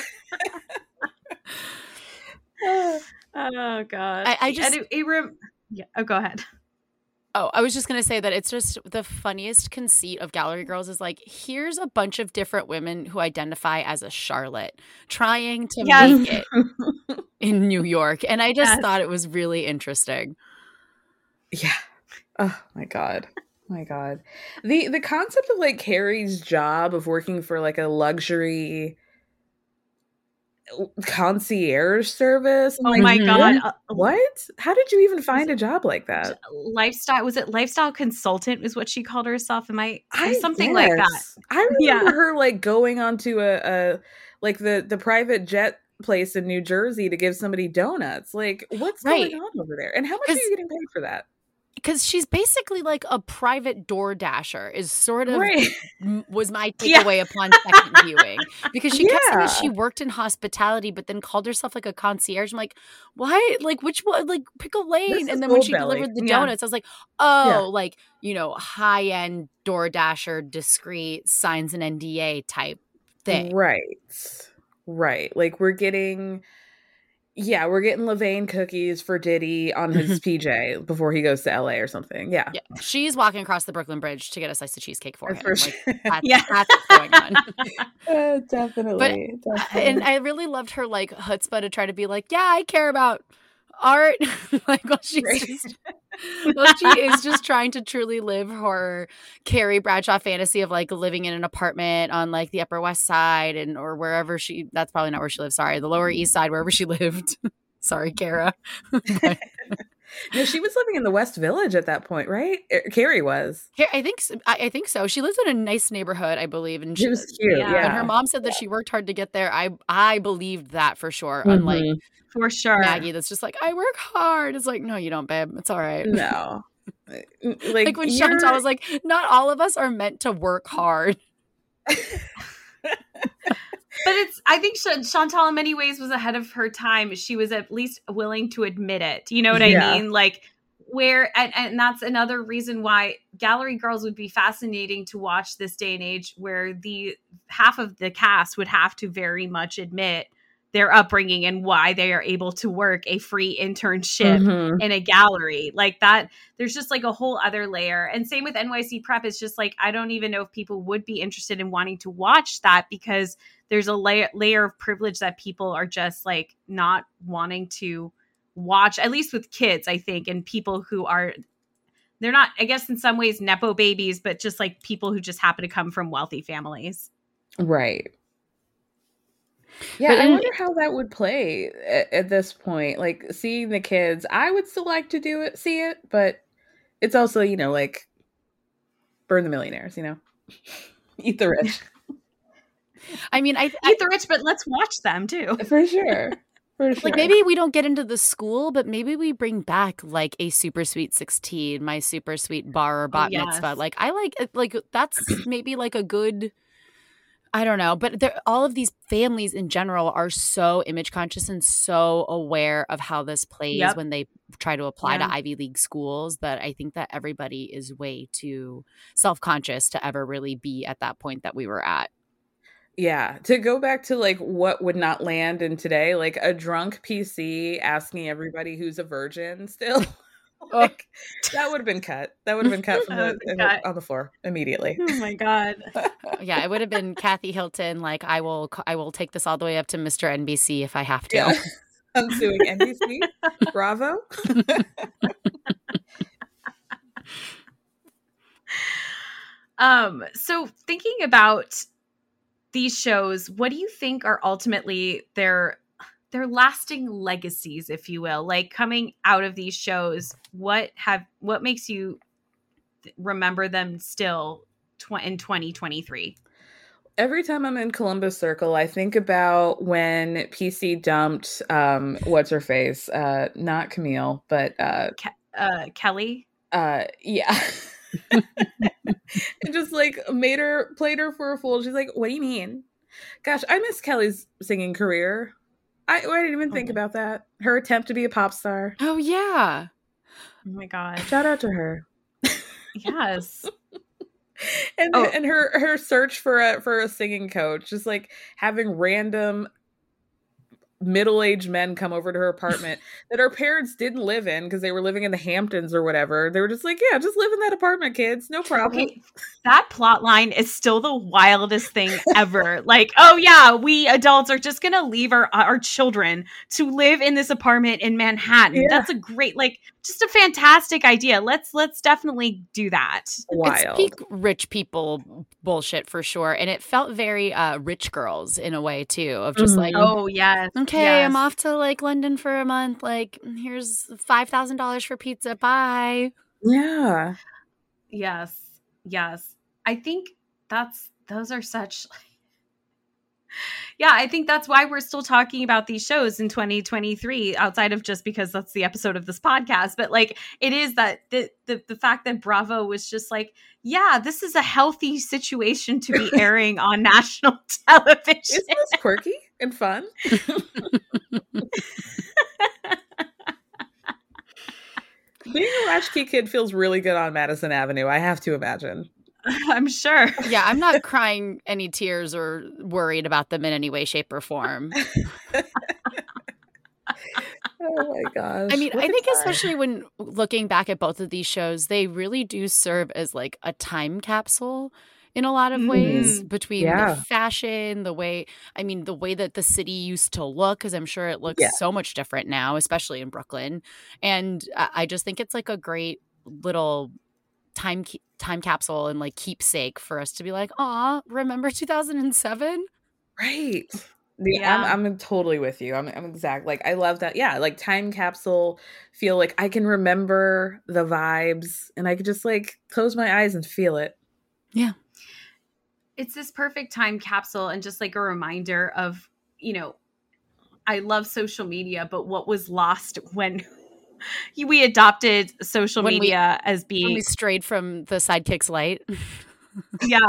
Oh God. I, I just. And it, it rem- yeah. Oh, go ahead. Oh, I was just going to say that it's just the funniest conceit of Gallery Girls is like, here's a bunch of different women who identify as a Charlotte trying to Yes. make it in New York. And I just Yes. thought it was really interesting. Yeah. Oh my God. My God. The the concept of like Carrie's job of working for like a luxury concierge service. I'm Oh like, my Mhm. God. What? Uh, What? How did you even find a job like that? lifestyle was it lifestyle consultant was what she called herself? Am I, it I was something like that? guess. I remember Yeah. her like going onto a, a like the the private jet place in New Jersey to give somebody donuts. Like, what's Right. going on over there? And how much are 'Cause- you getting paid for that? Because she's basically like a private door dasher is sort of Right. m- was my Yeah. takeaway upon second viewing. Because she kept saying Yeah. she worked in hospitality, but then called herself like a concierge. I'm like, why? Like, which one? Like, pick a lane. This is And then when she Goldbelly. delivered the Yeah. donuts, I was like, oh, Yeah. like, you know, high end door dasher, discreet, signs an N D A type thing. Right. Right. Like we're getting yeah, we're getting Levain cookies for Diddy on his P J before he goes to L A or something. Yeah. Yeah. She's walking across the Brooklyn Bridge to get a slice of cheesecake for That's him. for Like, sure. that's, Yeah. that's what's going on. Uh, definitely. And I really loved her like chutzpah to try to be like, yeah, I care about art. Like, well, she's Right. just, well, she is just trying to truly live her Carrie Bradshaw fantasy of like living in an apartment on like the Upper West Side and or wherever she. That's probably not where she lives. Sorry, the Lower East Side, wherever she lived. Sorry, Kara. But, No, she was living in the West Village at that point, right? Er, Carrie was. Ca- I think s- I, I think so. She lives in a nice neighborhood, I believe, and she, It was cute. Yeah. Yeah. when her mom said that she worked hard to get there, I I believed that for sure. Unlike Mhm. For sure. Maggie, that's just like, I work hard. It's like, no, you don't, babe. It's all right. No. Like, Like when you're- Chantal was like, not all of us are meant to work hard. But it's, I think Ch- Chantal in many ways was ahead of her time. She was at least willing to admit it. You know what Yeah. I mean? Like, where, and, and that's another reason why Gallery Girls would be fascinating to watch this day and age, where the half of the cast would have to very much admit their upbringing and why they are able to work a free internship Mhm. in a gallery like that. There's just like a whole other layer. And same with N Y C Prep. It's just like, I don't even know if people would be interested in wanting to watch that, because there's a layer layer of privilege that people are just like not wanting to watch, at least with kids, I think, and people who are, they're not, I guess in some ways, Nepo babies, but just like people who just happen to come from wealthy families. Right. Yeah, But I in- wonder how that would play at, at this point. Like seeing the kids, I would still like to do it, see it, but it's also, you know, like burn the millionaires, you know, eat the rich. I mean, I, I Eat the rich, but let's watch them too. For sure. For sure. like maybe we don't get into the school, but maybe we bring back like a super sweet sixteen, my super sweet bar or bat yes. mitzvah. Like I like like that's maybe like a good. I don't know, but there, all of these families in general are so image conscious and so aware of how this plays Yep. when they try to apply Yeah. to Ivy League schools that I think that everybody is way too self-conscious to ever really be at that point that we were at. Yeah, to go back to like what would not land in today, like a drunk P C asking everybody who's a virgin still. Like that would have been cut. That would have been cut from That the, would've been cut. on the floor immediately. Oh my God. Yeah, it would have been Kathy Hilton. Like I will, I will take this all the way up to Mister N B C if I have to. Yeah. I'm suing N B C. Bravo. Um, so thinking about these shows, what do you think are ultimately their their lasting legacies, if you will? Like coming out of these shows, what have what makes you th- remember them still tw- in twenty twenty-three? Every time I'm in Columbus Circle, I think about when P C dumped um what's her face? Uh not Camille, but uh Ke- uh, Kelly. uh yeah. And just like made her, played her for a fool. She's like, what do you mean? Gosh, I miss Kelly's singing career. I, I didn't even think oh. about that. Her attempt to be a pop star. Oh, yeah. Oh my God. Shout out to her. Yes. and oh. and her her search for a for a singing coach, just like having random middle-aged men come over to her apartment that her parents didn't live in because they were living in the Hamptons or whatever. They were just like, yeah, just live in that apartment, kids. No problem. Okay. That plot line is still the wildest thing ever. Like, oh yeah, we adults are just going to leave our, our children to live in this apartment in Manhattan. Yeah. That's a great, like, just a fantastic idea. Let's, let's definitely do that. Wild. It's peak rich people bullshit for sure. And it felt very uh, Rich Girls in a way too, of just Mhm. like, Oh yes. okay, yes. I'm off to like London for a month. Like, here's five thousand dollars for pizza. Bye. Yeah. Yes. Yes. I think that's, those are such, yeah, I think that's why we're still talking about these shows in twenty twenty-three, outside of just because that's the episode of this podcast. But like, it is that the, the, the fact that Bravo was just like, yeah, this is a healthy situation to be airing on national television. Isn't this quirky and fun? Being a latchkey kid feels really good on Madison Avenue, I have to imagine. I'm sure. Yeah, I'm not crying any tears or worried about them in any way, shape, or form. Oh my gosh. I mean, What I a think time. especially when looking back at both of these shows, they really do serve as like a time capsule in a lot of ways between Yeah. the fashion, the way, I mean, the way that the city used to look, because I'm sure it looks Yeah. so much different now, especially in Brooklyn. And I I just think it's like a great little time ke- time capsule and like keepsake for us to be like, aw, remember two thousand seven? Right. Yeah, Yeah. I'm I'm totally with you. I'm I'm exact. Like I love that. Yeah, like time capsule feel like I can remember the vibes and I could just like close my eyes and feel it. Yeah. It's this perfect time capsule and just like a reminder of, you know, I love social media, but what was lost when we adopted social When we- media as When being, we strayed from the Sidekicks light. yeah.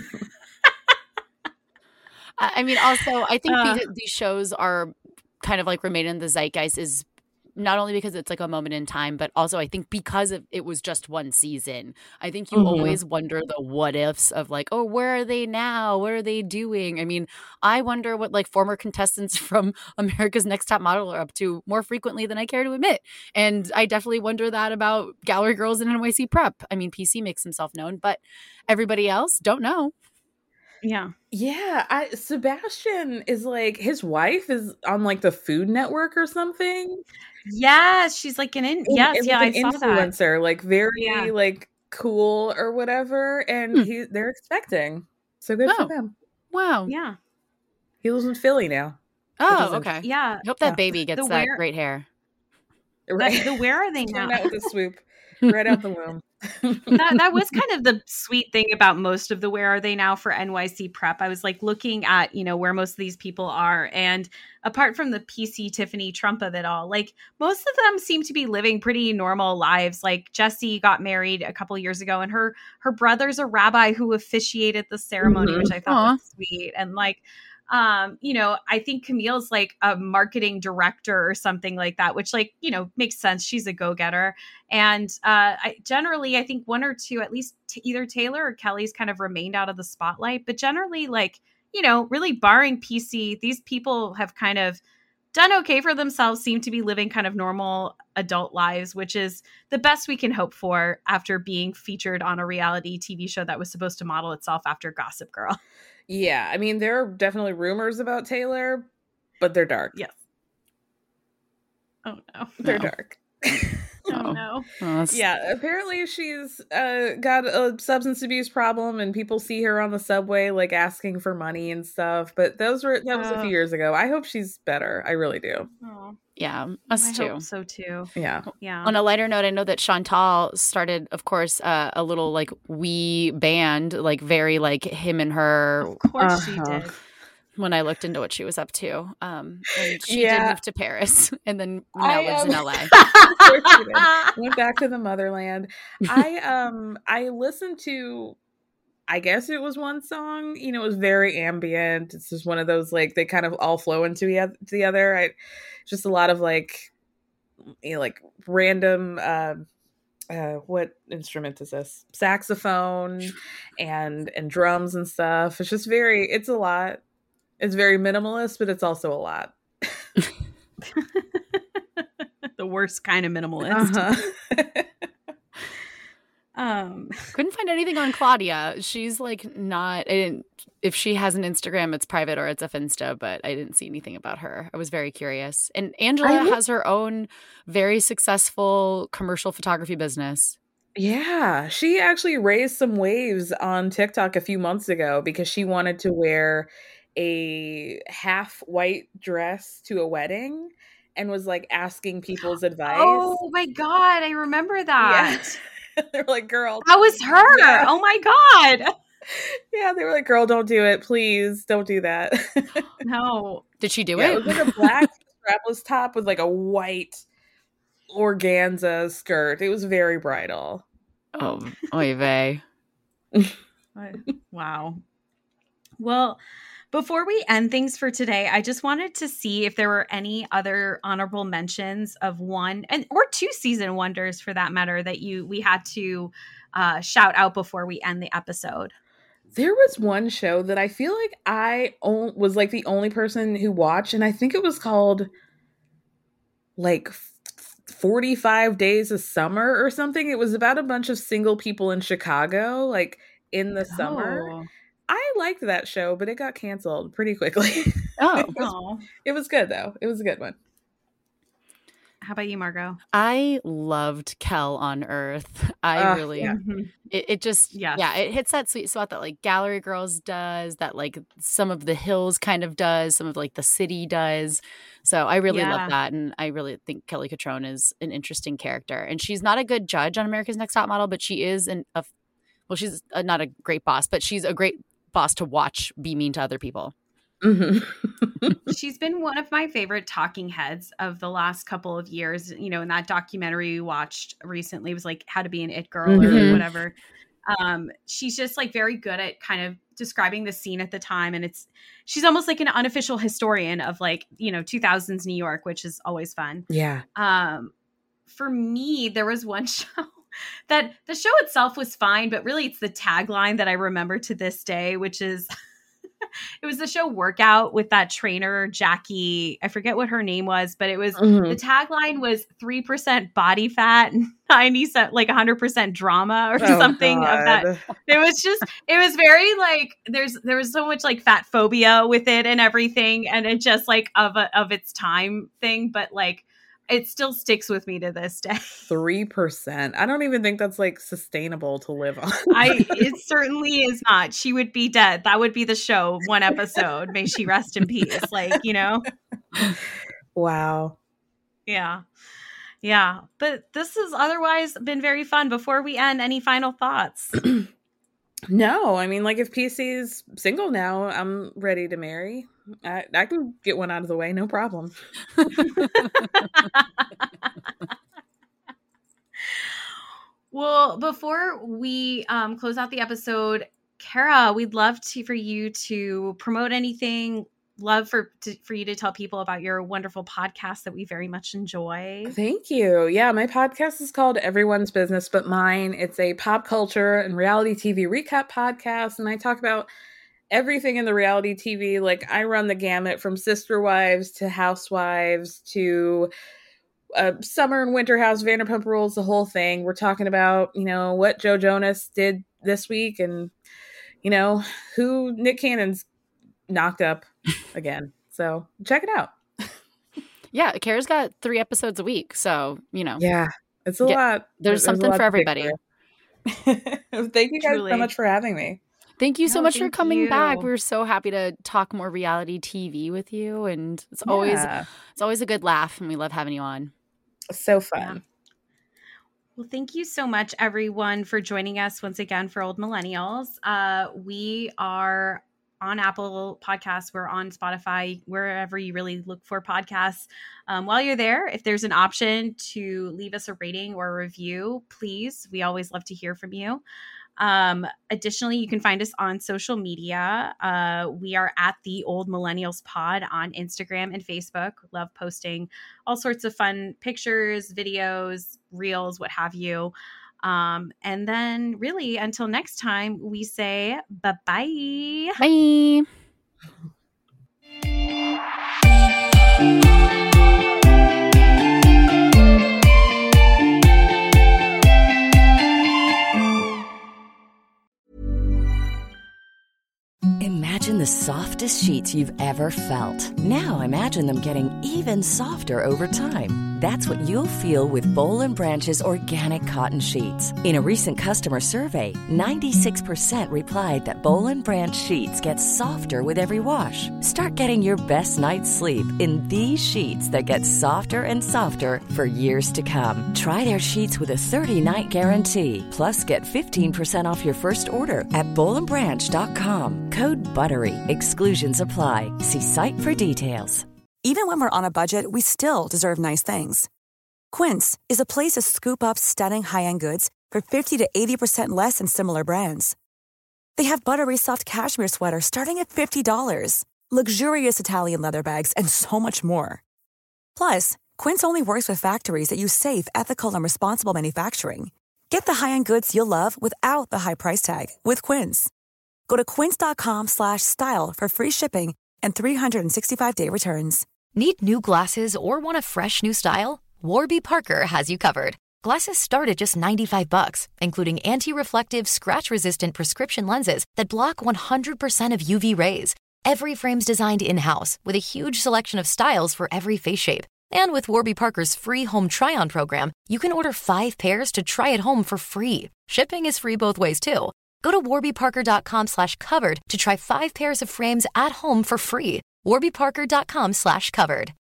I I mean, also, I think Uh. because these shows are kind of like remain in the zeitgeist is not only because it's like a moment in time, but also I think because of it was just one season. I think you Mhm. always wonder the what ifs of like, oh, where are they now? What are they doing? I mean, I wonder what like former contestants from America's Next Top Model are up to more frequently than I care to admit. And I definitely wonder that about Gallery Girls and N Y C Prep. I mean, P C makes himself known, but everybody else don't know. Yeah. Yeah, I Sebastian is like his wife is on like the Food Network or something. Yes. She's like an, in, And- yes. and, Yeah. like, I an saw that. influencer, like very Yeah. like cool or whatever, and Hmm. he they're expecting. So good Oh. for them. Wow. Yeah. He lives in Philly now. Oh, isn't- okay. Yeah. I hope that Yeah. baby gets The that where- great hair. Right. The, the where are they Came now? out with a swoop right out the womb. that that was kind of the sweet thing about most of the where are they now for N Y C Prep. I was like looking at, you know, where most of these people are. And apart from the P C Tiffany Trump of it all, like most of them seem to be living pretty normal lives. Like Jessie got married a couple years ago and her her brother's a rabbi who officiated the ceremony, Mhm. which I thought Aw. was sweet. And like um you know, I think Camille's like a marketing director or something like that, which like, you know, makes sense. She's a go-getter. And uh I generally I think one or two, at least t- either Taylor or Kelly's kind of remained out of the spotlight, but generally like, you know, really barring P C, these people have kind of done okay for themselves, seem to be living kind of normal adult lives, which is the best we can hope for after being featured on a reality T V show that was supposed to model itself after Gossip Girl. Yeah, I mean there are definitely rumors about Taylor, but they're dark. Yes. Oh no. They're No. dark. Oh no. Oh, that's- Yeah, apparently she's uh, got a substance abuse problem, and people see her on the subway like asking for money and stuff. But those were that was a Oh. few years ago. I hope she's better. I really do. Oh, Yeah, I us too. hope so too. Yeah. Yeah. On a lighter note, I know that Chantal started, of course, uh, a little like wee band, like very like him and her. Of course she Uh-huh. did. When I looked into what she was up to, um, and she did Yeah. move to Paris, and then now I, lives um, in L A. Of course she did. Went back to the motherland. I um I listened to I guess it was one song. You know, it was very ambient. It's just one of those, like, they kind of all flow into the other. I, just a lot of, like, you know, like random, uh, uh, what instrument is this? Saxophone and and drums and stuff. It's just very, it's a lot. It's very minimalist, but it's also a lot. The worst kind of minimalist. Uh-huh. um, Couldn't find anything on Claudia. She's like not, I didn't, if she has an Instagram, it's private or it's a Finsta, but I didn't see anything about her. I was very curious. And Angela I- has her own very successful commercial photography business. Yeah, she actually raised some waves on TikTok a few months ago because she wanted to wear a half white dress to a wedding and was like asking people's advice. Oh my God, I remember that. Yeah. They're like, girl. That was her. Yeah. Oh my God. Yeah, they were like, girl, don't do it. Please don't do that. No. Did she do Yeah, it? it was like a black strapless top with like a white organza skirt. It was very bridal. Oh, oy vey. Wow. Well, before we end things for today, I just wanted to see if there were any other honorable mentions of one and or two season wonders, for that matter, that you we had to uh, shout out before we end the episode. There was one show that I feel like I o- was like the only person who watched, and I think it was called like forty-five Days of Summer or something. It was about a bunch of single people in Chicago, like in the summer. Oh. I liked that show, but it got canceled pretty quickly. Oh. it, was, Oh. it was good though. It was a good one. How about you, Margot? I loved Kel on Earth. I Uh, really, yeah. it, it just, Yes. yeah, it hits that sweet spot that like Gallery Girls does, that like some of the Hills kind of does, some of like the city does. So I really Yeah. love that. And I really think Kelly Cutrone is an interesting character. And she's not a good judge on America's Next Top Model, but she is an, a, well, she's a, not a great boss, but she's a great boss to watch be mean to other people. Mm-hmm. She's been one of my favorite talking heads of the last couple of years. You know, in that documentary we watched recently was like How to Be an It Girl Mhm. or whatever. Um, she's just like very good at kind of describing the scene at the time. And it's, she's almost like an unofficial historian of like, you know, two thousands New York, which is always fun. Yeah. Um, for me, there was one show that the show itself was fine, but really it's the tagline that I remember to this day, which is it was the show Workout with that trainer, Jackie. I forget what her name was, but it was Mhm. the tagline was three percent body fat and ninety, like one hundred percent drama or Oh, something of that. God. It was just, it was very like, there's, there was so much like fat phobia with it and everything. And it just like of a, of its time thing, but like, it still sticks with me to this day. three percent. I don't even think that's like sustainable to live on. I it certainly is not. She would be dead. That would be the show, one episode. May she rest in peace. Like, you know? Wow. Yeah. Yeah. But this has otherwise been very fun. Before we end, any final thoughts? No, I mean, like if P C's single now, I'm ready to marry. I, I can get one out of the way, no problem. Well, before we um, close out the episode, Kara, we'd love to for you to promote anything. Love for to, for you to tell people about your wonderful podcast that we very much enjoy. Thank you. Yeah, my podcast is called Everyone's Business But Mine. It's a pop culture and reality T V recap podcast, and I talk about everything in the reality T V. Like I run the gamut from Sister Wives to Housewives to uh, Summer and Winter House, Vanderpump Rules, the whole thing. We're talking about, you know, what Joe Jonas did this week and, you know, who Nick Cannon's knocked up again. So check it out. Yeah, Kara's got three episodes a week. So, you know, Yeah, it's a Yeah, lot. there's a something lot for to pick everybody. through. Thank you guys Truly. so much for having me. Thank you so No, much for thank coming back. you. We were so happy to talk more reality T V with you, and it's always Yeah. it's always a good laugh, and we love having you on. So fun. Well, thank you so much, everyone, for joining us once again for Old Millennials. Uh, we are on Apple Podcasts. We're on Spotify, wherever you really look for podcasts. Um, while you're there, if there's an option to leave us a rating or a review, please. We always love to hear from you. Um, additionally, you can find us on social media. Uh, we are at the Old Millennials Pod on Instagram and Facebook. Love posting all sorts of fun pictures, videos, reels, what have you. Um, and then really until next time, we say bye-bye. Bye. Imagine the softest sheets you've ever felt. Now imagine them getting even softer over time. That's what you'll feel with Boll and Branch's organic cotton sheets. In a recent customer survey, ninety-six percent replied that Boll and Branch sheets get softer with every wash. Start getting your best night's sleep in these sheets that get softer and softer for years to come. Try their sheets with a thirty-night guarantee. Plus, get fifteen percent off your first order at boll and branch dot com. Code BUTTERY. Exclusions apply. See site for details. Even when we're on a budget, we still deserve nice things. Quince is a place to scoop up stunning high-end goods for fifty to eighty percent less than similar brands. They have buttery soft cashmere sweaters starting at fifty dollars, luxurious Italian leather bags, and so much more. Plus, Quince only works with factories that use safe, ethical, and responsible manufacturing. Get the high-end goods you'll love without the high price tag with Quince. Go to quince.com slash style for free shipping and three sixty-five day returns. Need new glasses or want a fresh new style? Warby Parker has you covered. Glasses start at just ninety-five bucks, including anti-reflective, scratch-resistant prescription lenses that block one hundred percent of U V rays. Every frame's designed in-house with a huge selection of styles for every face shape. And with Warby Parker's free home try-on program, you can order five pairs to try at home for free. Shipping is free both ways, too. Go to warbyparker.com slash covered to try five pairs of frames at home for free. warbyparker.com slash covered.